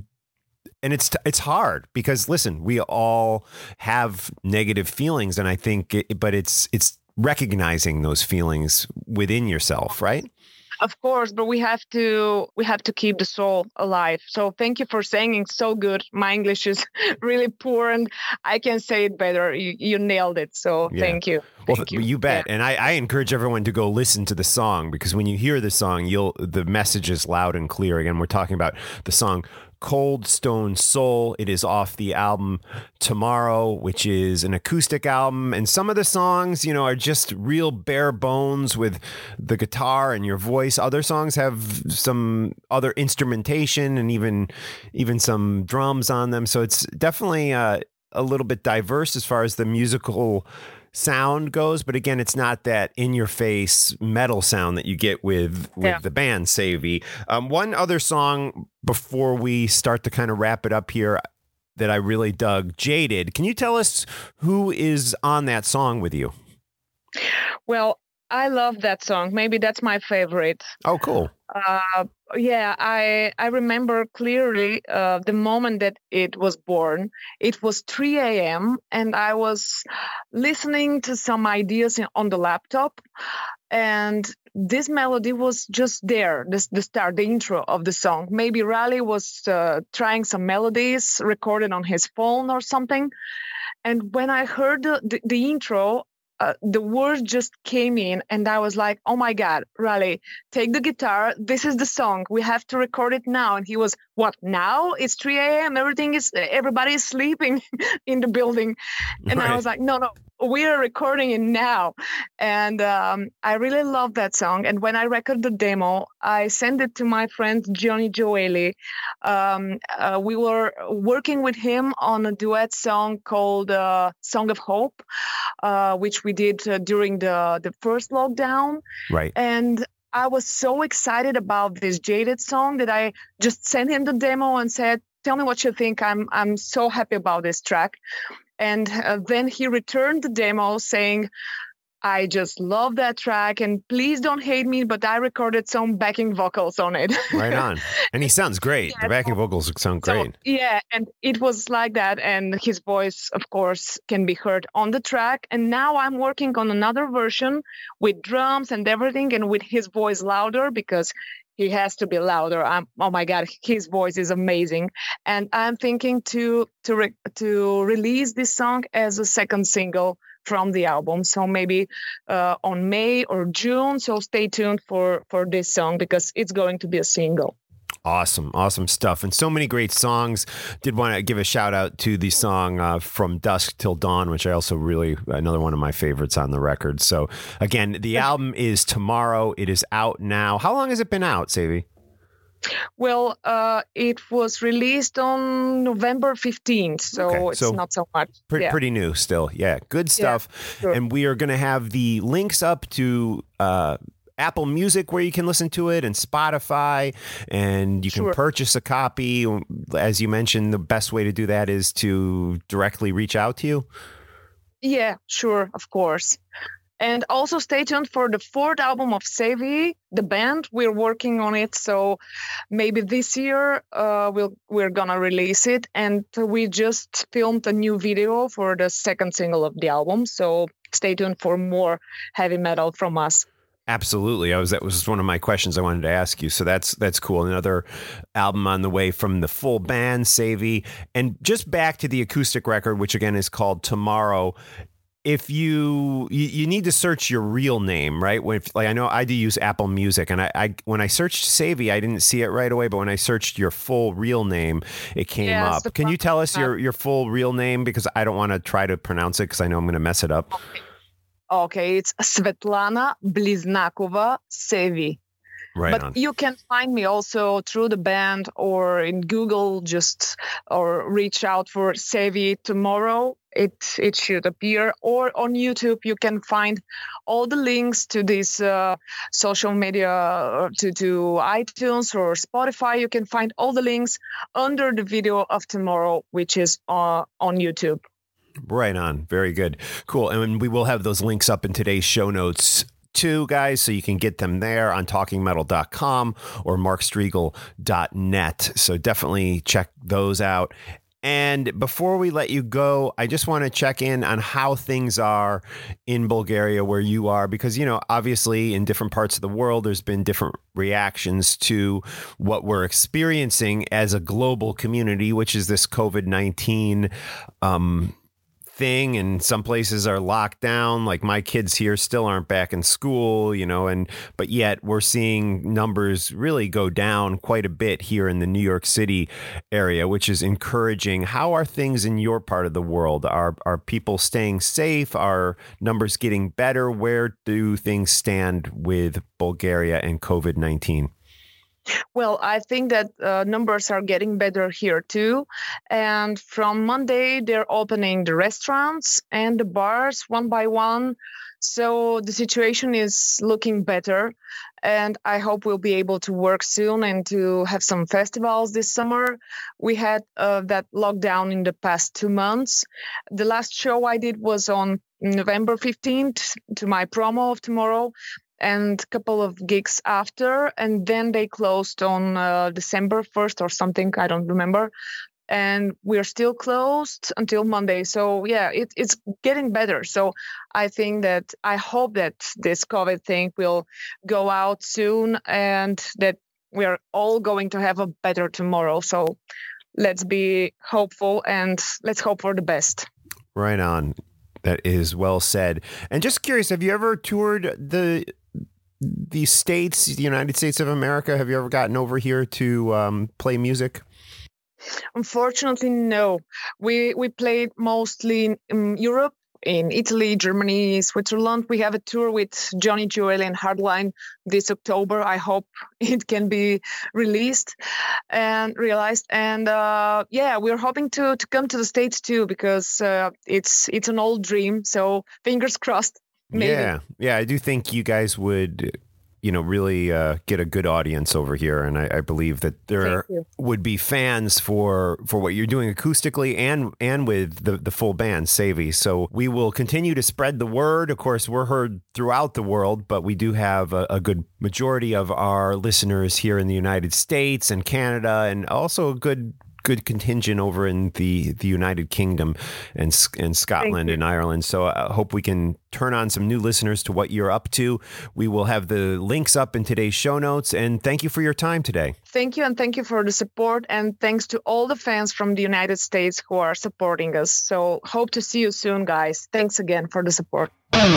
it's hard because, listen, we all have negative feelings. And I think, but it's recognizing those feelings within yourself, right? Of course, but we have to keep the soul alive. So thank you for saying it so good. My English is really poor and I can say it better. You nailed it. So Thank you. Thank you. You bet. Yeah. And I encourage everyone to go listen to the song, because when you hear the song, the message is loud and clear. Again, we're talking about the song Cold Stone Soul. It is off the album Tomorrow, which is an acoustic album. And some of the songs, are just real bare bones with the guitar and your voice. Other songs have some other instrumentation and even some drums on them. So it's definitely a little bit diverse as far as the musical sound goes, but again, it's not that in-your-face metal sound that you get with the band Savvy. One other song before we start to kind of wrap it up here that I really dug, Jaded. Can you tell us who is on that song with you? Well, I love that song. Maybe that's my favorite. Oh, cool. I remember clearly the moment that it was born. It was 3 a.m. and I was listening to some ideas on the laptop. And this melody was just there, the start, the intro of the song. Maybe Raleigh was trying some melodies recorded on his phone or something. And when I heard the intro, the words just came in, and I was like, oh my God, Raleigh, take the guitar. This is the song. We have to record it now. And he was, what, now? It's 3 a.m. Everybody is sleeping in the building. And I was like, no, we are recording it now. And I really love that song. And when I recorded the demo, I sent it to my friend Johnny Joeli. We were working with him on a duet song called Song of Hope, which we did during the first lockdown. Right. And I was so excited about this Jaded song that I just sent him the demo and said, tell me what you think. I'm so happy about this track. And then he returned the demo saying, I just love that track, and please don't hate me, but I recorded some backing vocals on it. Right on. And he sounds great. The backing vocals sound great. Yeah, and it was like that. And his voice, of course, can be heard on the track. And now I'm working on another version with drums and everything, and with his voice louder, because he has to be louder. Oh my God, his voice is amazing. And I'm thinking to release this song as a second single from the album. So maybe on May or June. So stay tuned for this song, because it's going to be a single. Awesome stuff. And so many great songs. Did want to give a shout out to the song From Dusk Till Dawn, which I also another one of my favorites on the record. So again, the album is Tomorrow. It is out now. How long has it been out, Savy? Well, it was released on November 15th, so it's not so much. Pretty new still. Yeah, good stuff. Yeah, sure. And we are going to have the links up to Apple Music, where you can listen to it, and Spotify, and you can purchase a copy. As you mentioned, the best way to do that is to directly reach out to you. Yeah, sure, of course. And also stay tuned for the fourth album of Savy, the band. We're working on it, so maybe this year we're gonna release it. And we just filmed a new video for the second single of the album, so stay tuned for more heavy metal from us. Absolutely. That was one of my questions I wanted to ask you. So that's cool. Another album on the way from the full band, Savy. And just back to the acoustic record, which again is called Tomorrow. If you need to search your real name, right? I know I do use Apple Music, and I when I searched Savy, I didn't see it right away, but when I searched your full real name, it came up. Can you tell us your full real name? Because I don't want to try to pronounce it, because I know I'm going to mess it up. Okay, it's Svetlana Bliznakova Savy. Right but on. You can find me also through the band or in Google, or reach out for Savy Tomorrow. It should appear. Or on YouTube, you can find all the links to this social media, to iTunes or Spotify. You can find all the links under the video of Tomorrow, which is on YouTube. Right on. Very good. Cool. And we will have those links up in today's show notes too, guys, so you can get them there on talkingmetal.com or markstriegel.net. So definitely check those out. And before we let you go, I just want to check in on how things are in Bulgaria, where you are, because, obviously in different parts of the world, there's been different reactions to what we're experiencing as a global community, which is this COVID-19 thing, and some places are locked down. Like my kids here still aren't back in school, but yet we're seeing numbers really go down quite a bit here in the New York City area, which is encouraging. How are things in your part of the world? Are people staying safe? Are numbers getting better? Where do things stand with Bulgaria and COVID-19? Well, I think that numbers are getting better here too. And from Monday, they're opening the restaurants and the bars one by one. So the situation is looking better. And I hope we'll be able to work soon and to have some festivals this summer. We had that lockdown in the past 2 months. The last show I did was on November 15th to my promo of Tomorrow, and a couple of gigs after, and then they closed on December 1st or something, I don't remember. and we're still closed until Monday. So yeah, it's getting better. So I hope that this COVID thing will go out soon and that we're all going to have a better tomorrow. So let's be hopeful and let's hope for the best. Right on. That is well said. And just curious, have you ever toured the States, the United States of America? Have you ever gotten over here to play music? Unfortunately, no. We played mostly in Europe, in Italy, Germany, Switzerland. We have a tour with Johnny Jewel and Hardline this October. I hope it can be released and realized. And we're hoping to come to the States too, because it's an old dream. So fingers crossed. Maybe. Yeah, I do think you guys would, really get a good audience over here, and I believe that there would be fans for what you're doing acoustically and with the full band, Savy. So we will continue to spread the word. Of course, we're heard throughout the world, but we do have a good majority of our listeners here in the United States and Canada, and also a good contingent over in the United Kingdom and Scotland and Ireland. So I hope we can turn on some new listeners to what you're up to. We will have the links up in today's show notes. And thank you for your time today. Thank you. And thank you for the support. And thanks to all the fans from the United States who are supporting us. So hope to see you soon, guys. Thanks again for the support.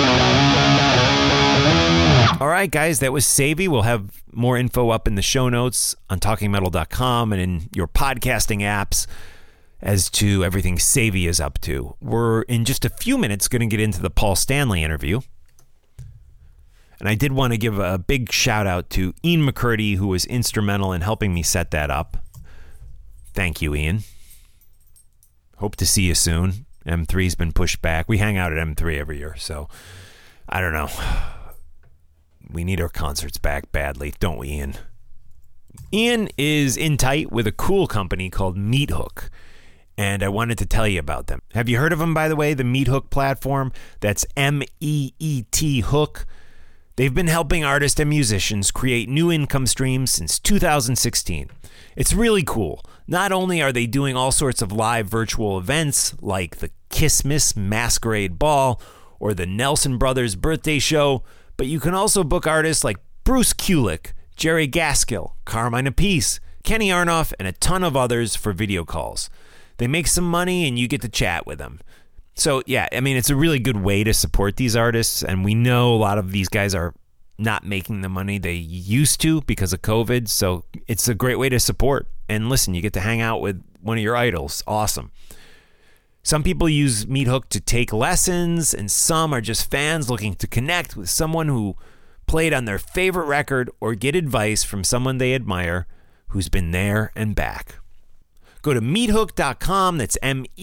All right, guys, that was Savy. We'll have more info up in the show notes on talkingmetal.com and in your podcasting apps as to everything Savy is up to. We're in just a few minutes going to get into the Paul Stanley interview. And I did want to give a big shout out to Ian McCurdy, who was instrumental in helping me set that up. Thank you, Ian. Hope to see you soon. M3's been pushed back. We hang out at M3 every year, so I don't know. We need our concerts back badly, don't we, Ian? Ian is in tight with a cool company called Meathook, and I wanted to tell you about them. Have you heard of them, by the way, the Meathook platform? That's MEET Hook. They've been helping artists and musicians create new income streams since 2016. It's really cool. Not only are they doing all sorts of live virtual events like the Kissmas Masquerade Ball or the Nelson Brothers birthday show, but you can also book artists like Bruce Kulick, Jerry Gaskill, Carmine Appice, Kenny Aronoff, and a ton of others for video calls. They make some money and you get to chat with them. So yeah, I mean, it's a really good way to support these artists, and we know a lot of these guys are not making the money they used to because of COVID, so it's a great way to support. And listen, you get to hang out with one of your idols. Awesome. Some people use Meathook to take lessons, and some are just fans looking to connect with someone who played on their favorite record or get advice from someone they admire who's been there and back. Go to meathook.com, that's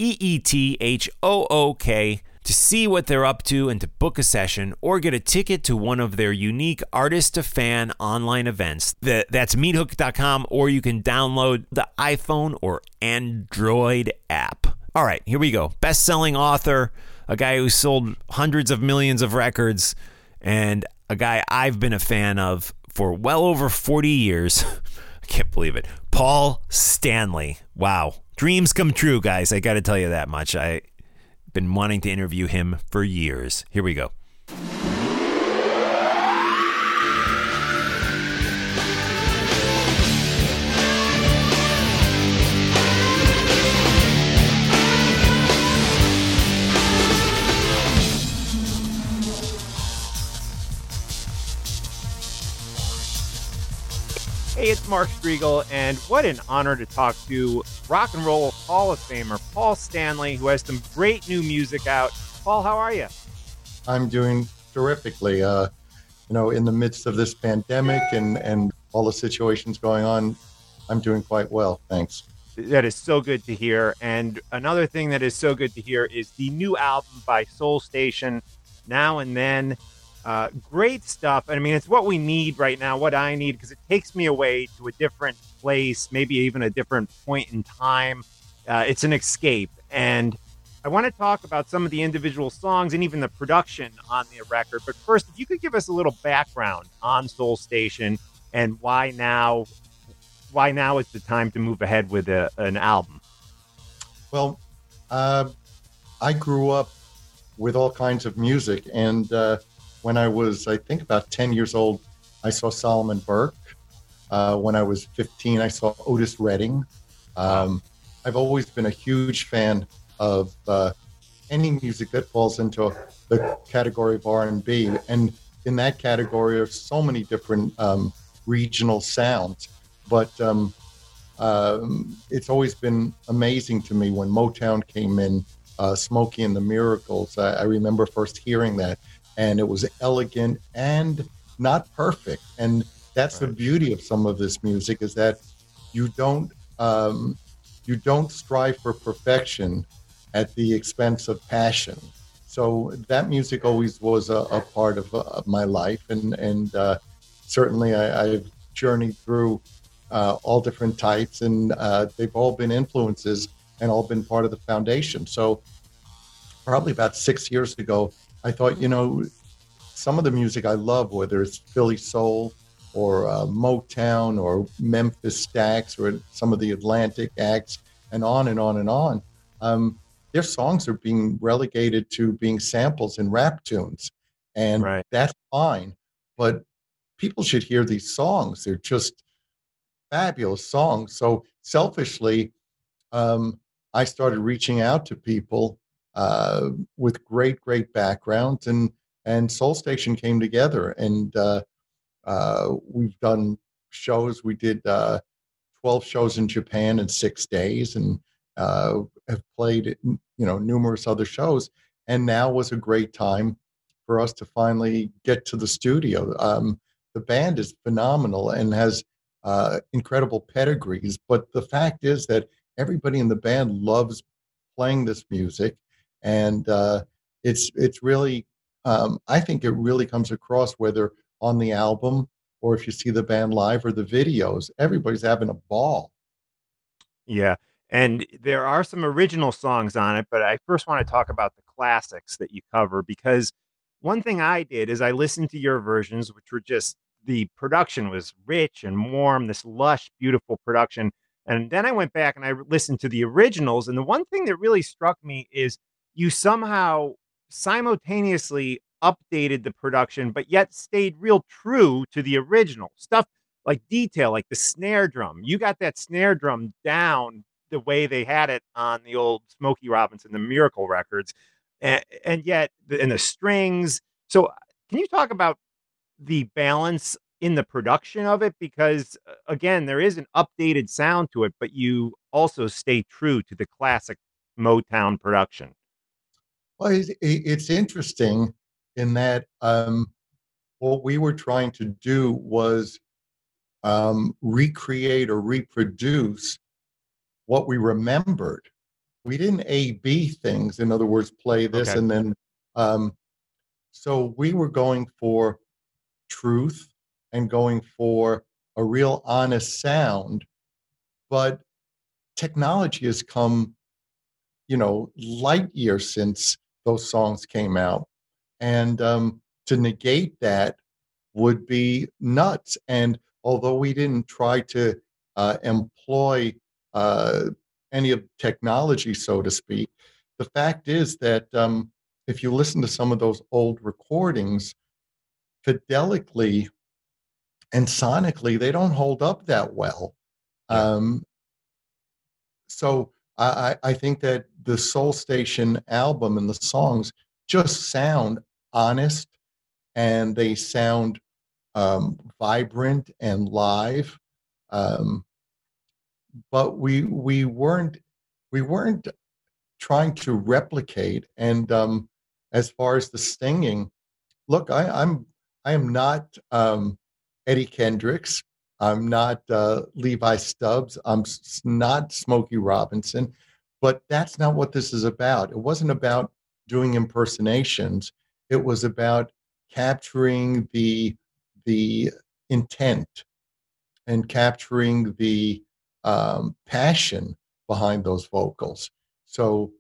MEETHOOK, to see what they're up to and to book a session or get a ticket to one of their unique artist-to-fan online events. That's meathook.com, or you can download the iPhone or Android app. All right, here we go. Best-selling author, a guy who sold hundreds of millions of records, and a guy I've been a fan of for well over 40 years. I can't believe it. Paul Stanley. Wow. Dreams come true, guys. I got to tell you that much. I've been wanting to interview him for years. Here we go. Hey, it's Mark Striegel, and what an honor to talk to Rock and Roll Hall of Famer Paul Stanley, who has some great new music out. Paul, how are you? I'm doing terrifically. In the midst of this pandemic and all the situations going on, I'm doing quite well. Thanks. That is so good to hear. And another thing that is so good to hear is the new album by Soul Station, Now and Then. Great stuff. I mean, it's what we need right now, what I need, because it takes me away to a different place, maybe even a different point in time. It's an escape. And I want to talk about some of the individual songs and even the production on the record. But first, if you could give us a little background on Soul Station and why now is the time to move ahead with an album. Well, uh, I grew up with all kinds of music. And when I was, I think, about 10 years old, I saw Solomon Burke. When I was 15, I saw Otis Redding. I've always been a huge fan of any music that falls into the category of R&B. And in that category are so many different regional sounds. But it's always been amazing to me when Motown came in, Smokey and the Miracles. I remember first hearing that, and it was elegant and not perfect. And that's the beauty of some of this music, is that you don't strive for perfection at the expense of passion. So that music always was a part of my life, and certainly I've journeyed through all different types, and they've all been influences and all been part of the foundation. So probably about 6 years ago, I thought, some of the music I love, whether it's Philly soul or Motown or Memphis Stax or some of the Atlantic acts, and on and on and on, their songs are being relegated to being samples in rap tunes. And that's fine, but people should hear these songs. They're just fabulous songs. So selfishly, I started reaching out to people with great backgrounds, and Soul Station came together, and we've done shows. We did 12 shows in Japan in 6 days, and have played numerous other shows. And now was a great time for us to finally get to the studio. The band is phenomenal and has incredible pedigrees, but the fact is that everybody in the band loves playing this music, and it's really, I think it really comes across, whether on the album or if you see the band live or the videos. Everybody's having a ball. Yeah. And there are some original songs on it, but I first want to talk about the classics that you cover, because one thing I did is I listened to your versions, which were just, the production was rich and warm, this lush, beautiful production. And then I went back and I listened to the originals. And the one thing that really struck me is you somehow simultaneously updated the production, but yet stayed real true to the original stuff, like detail, like the snare drum. You got that snare drum down the way they had it on the old Smokey Robinson, the Miracle records, and yet, and the strings. So can you talk about the balance in the production of it? Because again, there is an updated sound to it, but you also stay true to the classic Motown production. Well, it's interesting in that what we were trying to do was recreate or reproduce what we remembered. We didn't A-B things. In other words, play this and then. So we were going for truth and going for a real honest sound, but technology has come, light years since those songs came out, and to negate that would be nuts. And although we didn't try to employ any of technology, so to speak, the fact is that if you listen to some of those old recordings, fidelically and sonically, they don't hold up that well. So I think that the Soul Station album and the songs just sound honest, and they sound vibrant and live. But we weren't trying to replicate. And as far as the singing, look, I am not Eddie Kendricks. I'm not Levi Stubbs. I'm not Smokey Robinson. But that's not what this is about. It wasn't about doing impersonations. It was about capturing the intent and capturing the passion behind those vocals. So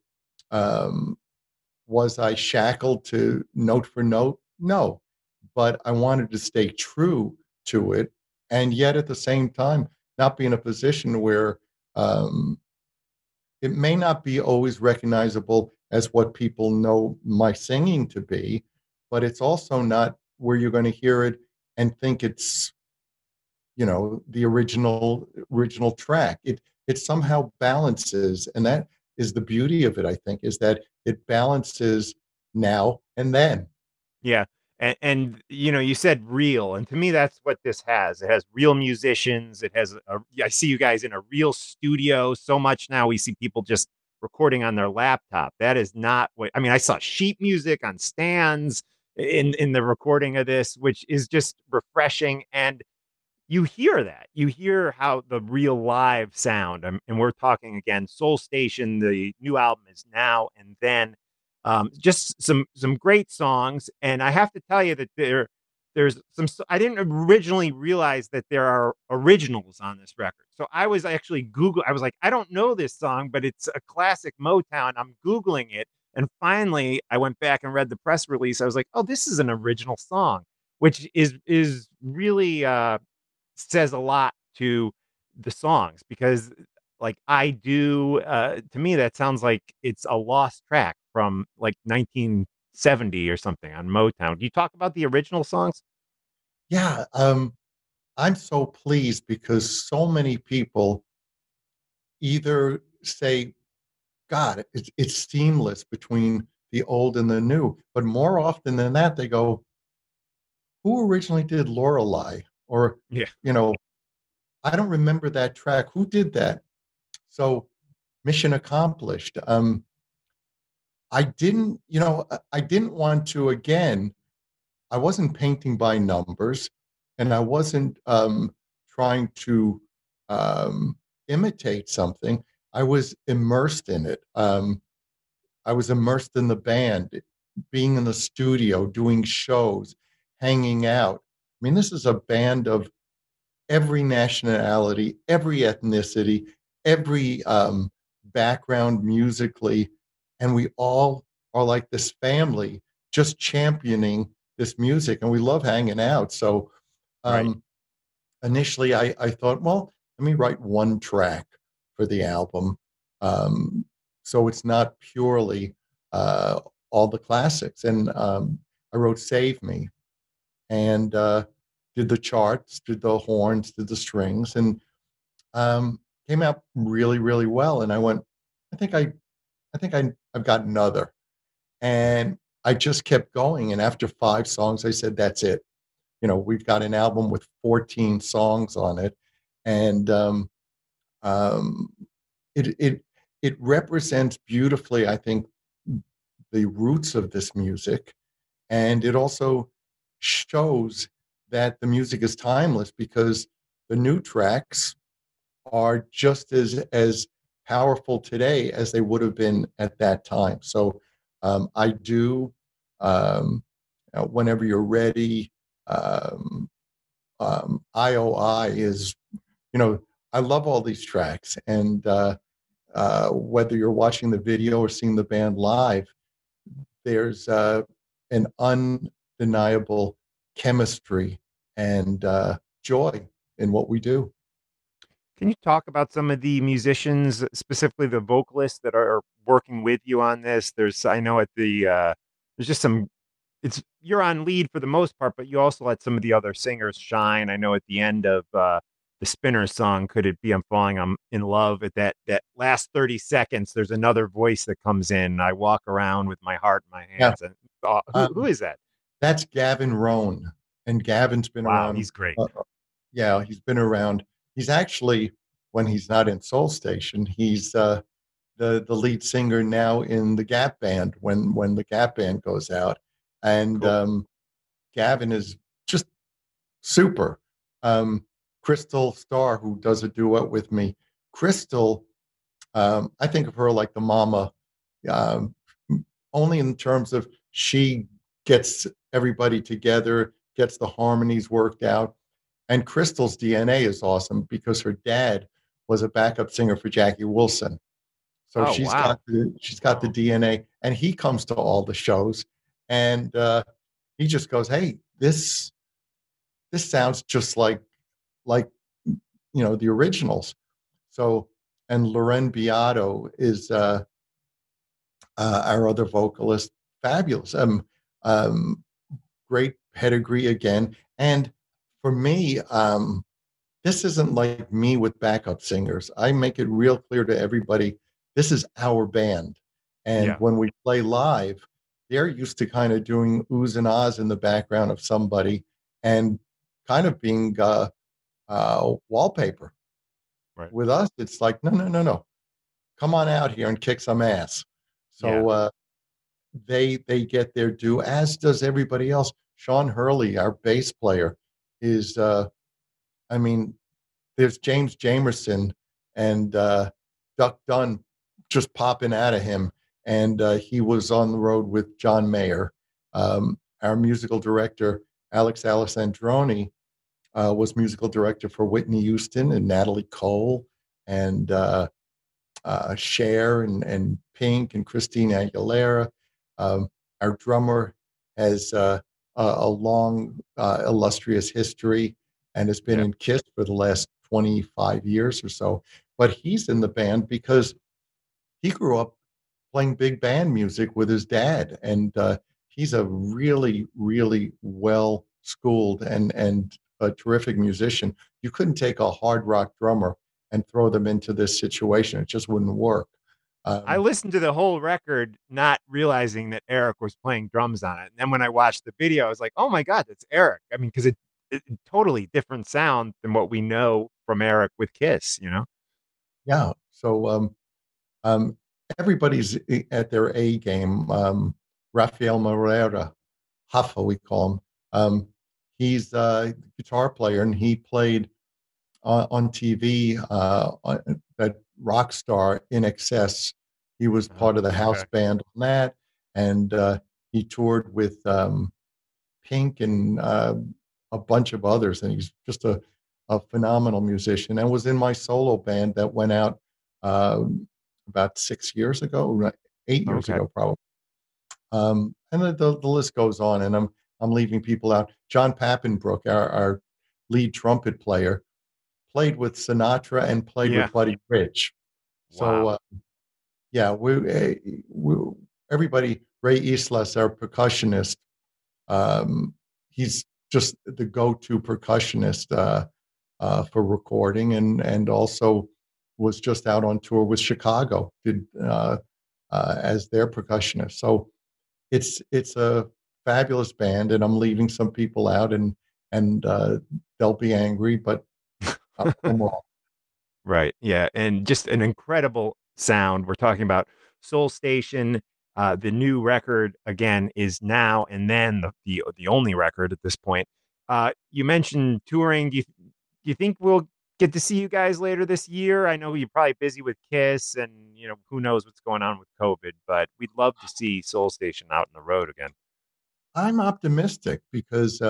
was I shackled to note for note? No, but I wanted to stay true to it, and yet at the same time not be in a position where it may not be always recognizable as what people know my singing to be, but it's also not where you're going to hear it and think it's, the original track. It somehow balances, and that is the beauty of it, I think, is that it balances now and then. Yeah. And you said real, and to me, that's what this has. It has real musicians. It has I see you guys in a real studio. So much now we see people just recording on their laptop. That is not what I mean. I saw sheet music on stands in the recording of this, which is just refreshing. And you hear that. You hear how the real live sound. And we're talking again, Soul Station. The new album is Now and Then. Just some great songs, and I have to tell you that there's some. I didn't originally realize that there are originals on this record, so I was actually Google. I was like, I don't know this song, but it's a classic Motown. I'm Googling it, and finally, I went back and read the press release. I was like, oh, this is an original song, which is really says a lot to the songs, because like I do, to me, that sounds like it's a lost track from like 1970 or something on Motown. Do you talk about the original songs? Yeah, I'm so pleased because so many people either say, God, it's seamless between the old and the new. But more often than that, they go, who originally did Lorelei? Or, Yeah. I don't remember that track. Who did that? So mission accomplished. I didn't, I didn't want to, again, I wasn't painting by numbers, and I wasn't trying to imitate something. I was immersed in it. I was immersed in the band, being in the studio, doing shows, hanging out. I mean, this is a band of every nationality, every ethnicity, every background musically, and we all are like this family, just championing this music, and we love hanging out. So Right. Initially, I thought, well, let me write one track for the album, so it's not purely all the classics. And I wrote "Save Me," and did the charts, did the horns, did the strings, and came out really, really well. And I went, I've got another, and I just kept going. And after 5 songs, I said, that's it. We've got an album with 14 songs on it, and um, it represents beautifully, I think, the roots of this music, and it also shows that the music is timeless because the new tracks are just as powerful today as they would have been at that time. So I do, whenever you're ready. IOI is, I love all these tracks, and whether you're watching the video or seeing the band live, there's an undeniable chemistry and joy in what we do. Can you talk about some of the musicians, specifically the vocalists that are working with you on this? I know at the, there's just some, you're on lead for the most part, but you also let some of the other singers shine. I know at the end of the Spinners song, "Could It Be I'm Falling I'm in Love," at that last 30 seconds, there's another voice that comes in. I walk around with my heart in my hands. Yeah. And who is that? That's Gavin Rohn, and Gavin's been around. He's great. Yeah, he's been around. He's actually, when he's not in Soul Station, he's the lead singer now in the Gap Band when the Gap Band goes out. And cool. Gavin is just super. Crystal Starr, who does a duet with me. Crystal, I think of her like the mama, only in terms of she gets everybody together, gets the harmonies worked out. And Crystal's DNA is awesome because her dad was a backup singer for Jackie Wilson. So she's got the DNA, and he comes to all the shows, and he just goes, "Hey, this sounds just like the originals." So and Loren Beato is our other vocalist. Fabulous. Um, Great pedigree again. And for me, this isn't like me with backup singers. I make it real clear to everybody, this is our band. And Yeah. when we play live, they're used to kind of doing oohs and ahs in the background of somebody and kind of being wallpaper. Right. With us, it's like, no, no, no, no. Come on out here and kick some ass. So they get their due, as does everybody else. Sean Hurley, our bass player, is I mean, there's James Jamerson and Duck Dunn just popping out of him. And he was on the road with John Mayer. Our musical director, Alex Alessandroni, was musical director for Whitney Houston and Natalie Cole and Cher and Pink and Christina Aguilera. Our drummer has a long, illustrious history and has been in KISS for the last 25 years or so. But he's in the band because he grew up playing big band music with his dad. And he's a really, really well-schooled and a terrific musician. You couldn't take a hard rock drummer and throw them into this situation. It just wouldn't work. I listened to the whole record, not realizing that Eric was playing drums on it. And then when I watched the video, I was like, oh my God, that's Eric. I mean, because it totally different sound than what we know from Eric with KISS, you know? Yeah. So everybody's at their A game. Rafael Moreira, Huffa, we call him. He's a guitar player, and he played on TV that Rockstar In Excess. He was part of the house band on that, and he toured with Pink and a bunch of others, and he's just a phenomenal musician, and was in my solo band that went out about 6 years ago, 8 years ago, probably. And the list goes on, and I'm leaving people out. John Pappenbrook, our lead trumpet player, played with Sinatra and played with Buddy Rich. So, we everybody. Ray Islas, our percussionist, he's just the go-to percussionist for recording, and also was just out on tour with Chicago, did as their percussionist. So it's a fabulous band, and I'm leaving some people out, and they'll be angry, but I'm wrong. Right. Yeah. And just an incredible sound. We're talking about Soul Station. The new record, again, is Now and Then, the only record at this point. You mentioned touring. Do you think we'll get to see you guys later this year? I know you're probably busy with KISS, and who knows what's going on with COVID, but we'd love to see Soul Station out on the road again. I'm optimistic because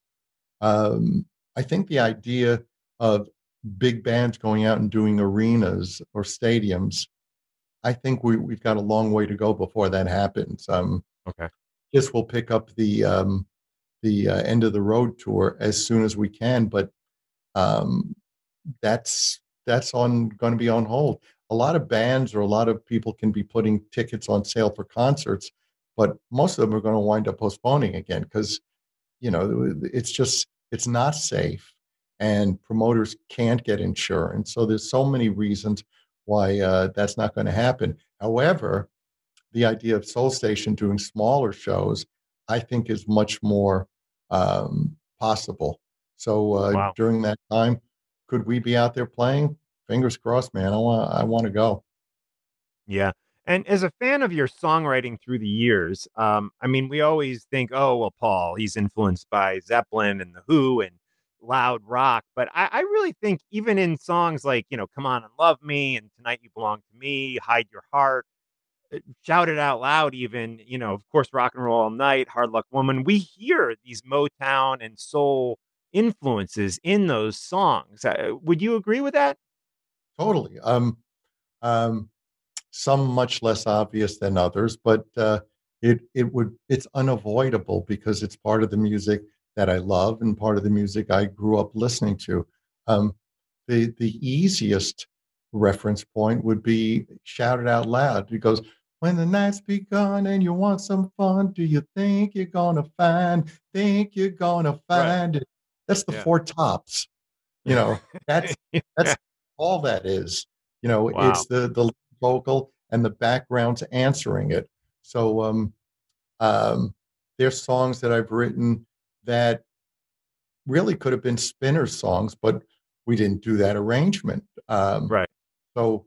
I think the idea of big bands going out and doing arenas or stadiums, I think we've got a long way to go before that happens. Okay. KISS will pick up the end of the road tour as soon as we can, but that's going to be on hold. A lot of bands or a lot of people can be putting tickets on sale for concerts, but most of them are going to wind up postponing again because it's not safe, and promoters can't get insurance. So there's so many reasons why that's not going to happen. However, the idea of Soul Station doing smaller shows, I think, is much more possible. So during that time, could we be out there playing? Fingers crossed, man. I want to go. Yeah. And as a fan of your songwriting through the years, we always think, oh, well, Paul, he's influenced by Zeppelin and The Who and loud rock. But I really think even in songs like, Come On and Love Me and Tonight You Belong to Me, Hide Your Heart, Shout It Out Loud, even, of course, Rock and Roll All Night, Hard Luck Woman, we hear these Motown and soul influences in those songs. Would you agree with that? Totally. Some much less obvious than others, but it's unavoidable because it's part of the music that I love and part of the music I grew up listening to. The easiest reference point would be Shout It Out Loud. It goes, when the night's begun and you want some fun, do you think you're gonna find it? That's the Four Tops. You know, that's all that is. You know, it's the lead vocal and the background's answering it. So there's songs that I've written that really could have been Spinner songs, but we didn't do that arrangement. Right. So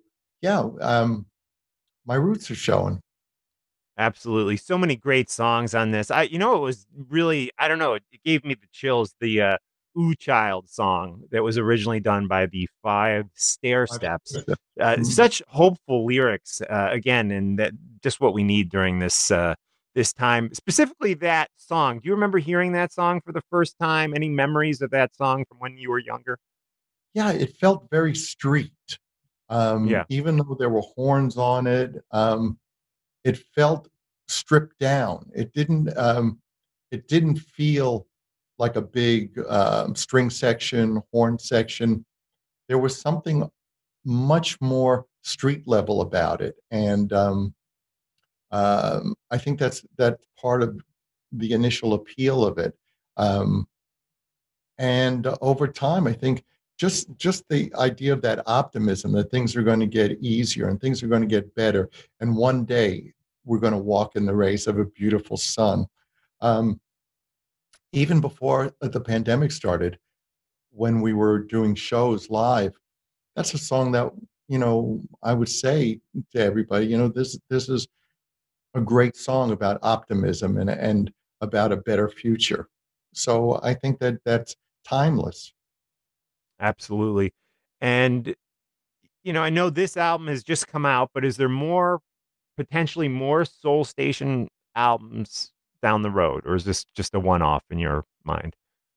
my roots are showing. Absolutely. So many great songs on this. It was really, I don't know, it gave me the chills. The Ooh Child song that was originally done by the Five Stair Steps. Such hopeful lyrics, again, and that just what we need during this this time. Specifically that song. Do you remember hearing that song for the first time? Any memories of that song from when you were younger? Yeah, it felt very street. Even though there were horns on it, it felt stripped down. It didn't feel like a big string section, horn section. There was something much more street level about it, and I think that's part of the initial appeal of it. And over time, I think just the idea of that optimism that things are going to get easier and things are going to get better, and one day we're going to walk in the rays of a beautiful sun. Even before the pandemic started, when we were doing shows live, that's a song that, you know, I would say to everybody, you know, this is a great song about optimism and about a better future. So I think that that's timeless. Absolutely. And, you know, I know this album has just come out, but is there potentially more Soul Station albums down the road, or is this just a one-off in your mind?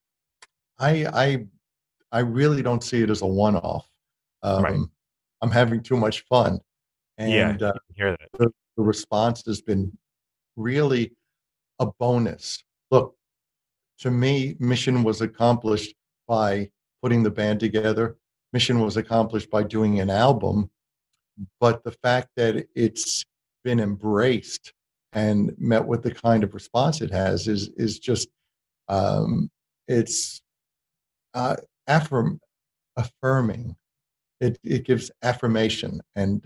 I really don't see it as a one-off. Right. I'm having too much fun, and you can hear that. The response has been really a bonus. Look, to me, mission was accomplished by putting the band together. Mission was accomplished by doing an album, but the fact that it's been embraced and met with the kind of response it has is just it's affirming. It gives affirmation, and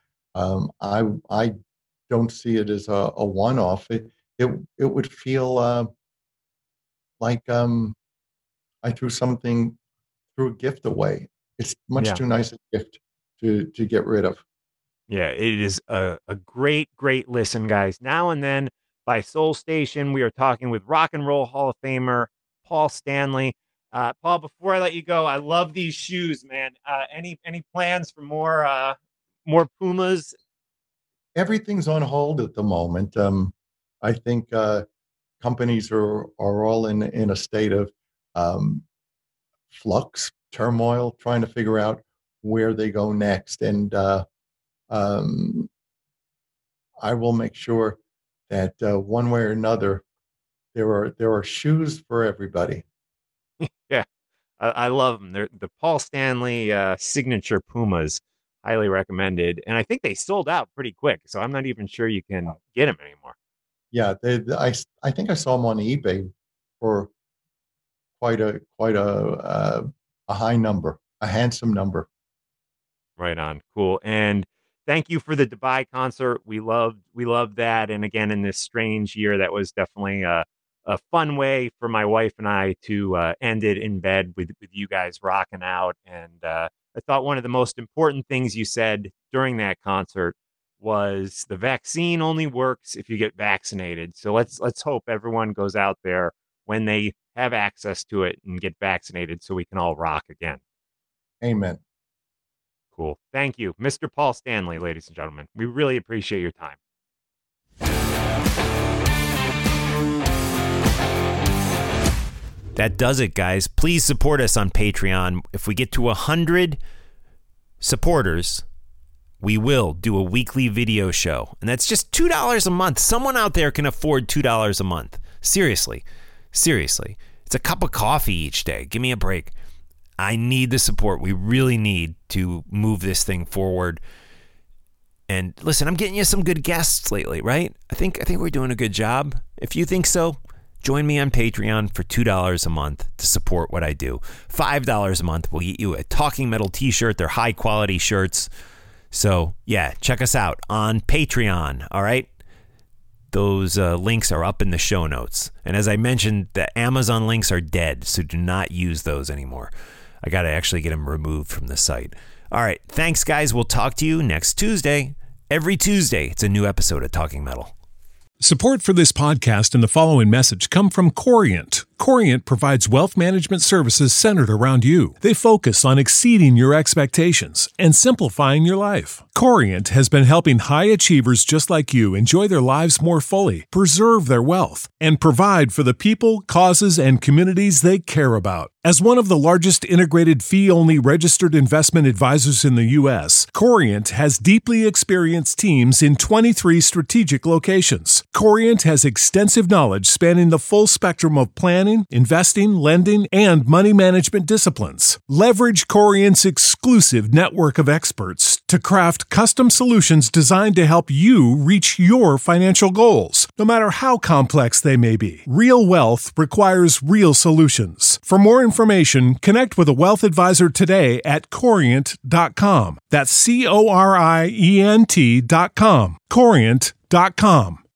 I don't see it as a one-off. It would feel like I threw a gift away. It's much too nice a gift to get rid of. Yeah, it is a great listen, guys. Now and Then by Soul Station. We are talking with Rock and Roll Hall of Famer Paul Stanley. Paul, before I let you go, I love these shoes, man. Any plans for more Pumas? Everything's on hold at the moment. I think companies are all in a state of flux, turmoil, trying to figure out where they go next. And I will make sure that one way or another, there are shoes for everybody. Yeah, I love them. They're the Paul Stanley signature Pumas. Highly recommended. And I think they sold out pretty quick, so I'm not even sure you can get them anymore. Yeah, I think I saw them on eBay for quite a high number, a handsome number. Right on. Cool. And thank you for the Dubai concert. We loved that. And again, in this strange year, that was definitely a fun way for my wife and I to end it in bed with you guys rocking out. And I thought one of the most important things you said during that concert was the vaccine only works if you get vaccinated. So let's hope everyone goes out there when they have access to it and get vaccinated so we can all rock again. Amen. Cool. Thank you, Mr. Paul Stanley, ladies and gentlemen. We really appreciate your time. That does it, guys. Please support us on Patreon. If we get to 100 supporters, we will do a weekly video show. And that's just $2 a month. Someone out there can afford $2 a month. Seriously. It's a cup of coffee each day. Give me a break. I need the support. We really need to move this thing forward. And listen, I'm getting you some good guests lately, right? I think we're doing a good job. If you think so, join me on Patreon for $2 a month to support what I do. $5 a month will get you a Talking Metal t-shirt. They're high quality shirts. So yeah, check us out on Patreon. All right. Those links are up in the show notes. And as I mentioned, the Amazon links are dead, so do not use those anymore. I got to actually get them removed from the site. All right. Thanks, guys. We'll talk to you next Tuesday. Every Tuesday, it's a new episode of Talking Metal. Support for this podcast and the following message come from Corient. Corient provides wealth management services centered around you. They focus on exceeding your expectations and simplifying your life. Corient has been helping high achievers just like you enjoy their lives more fully, preserve their wealth, and provide for the people, causes, and communities they care about. As one of the largest integrated fee-only registered investment advisors in the U.S., Corient has deeply experienced teams in 23 strategic locations. Corient has extensive knowledge spanning the full spectrum of planning, investing, lending, and money management disciplines. Leverage Corient's exclusive network of experts to craft custom solutions designed to help you reach your financial goals, no matter how complex they may be. Real wealth requires real solutions. For more information, connect with a wealth advisor today at Corient.com. That's Corient.com. Corient.com.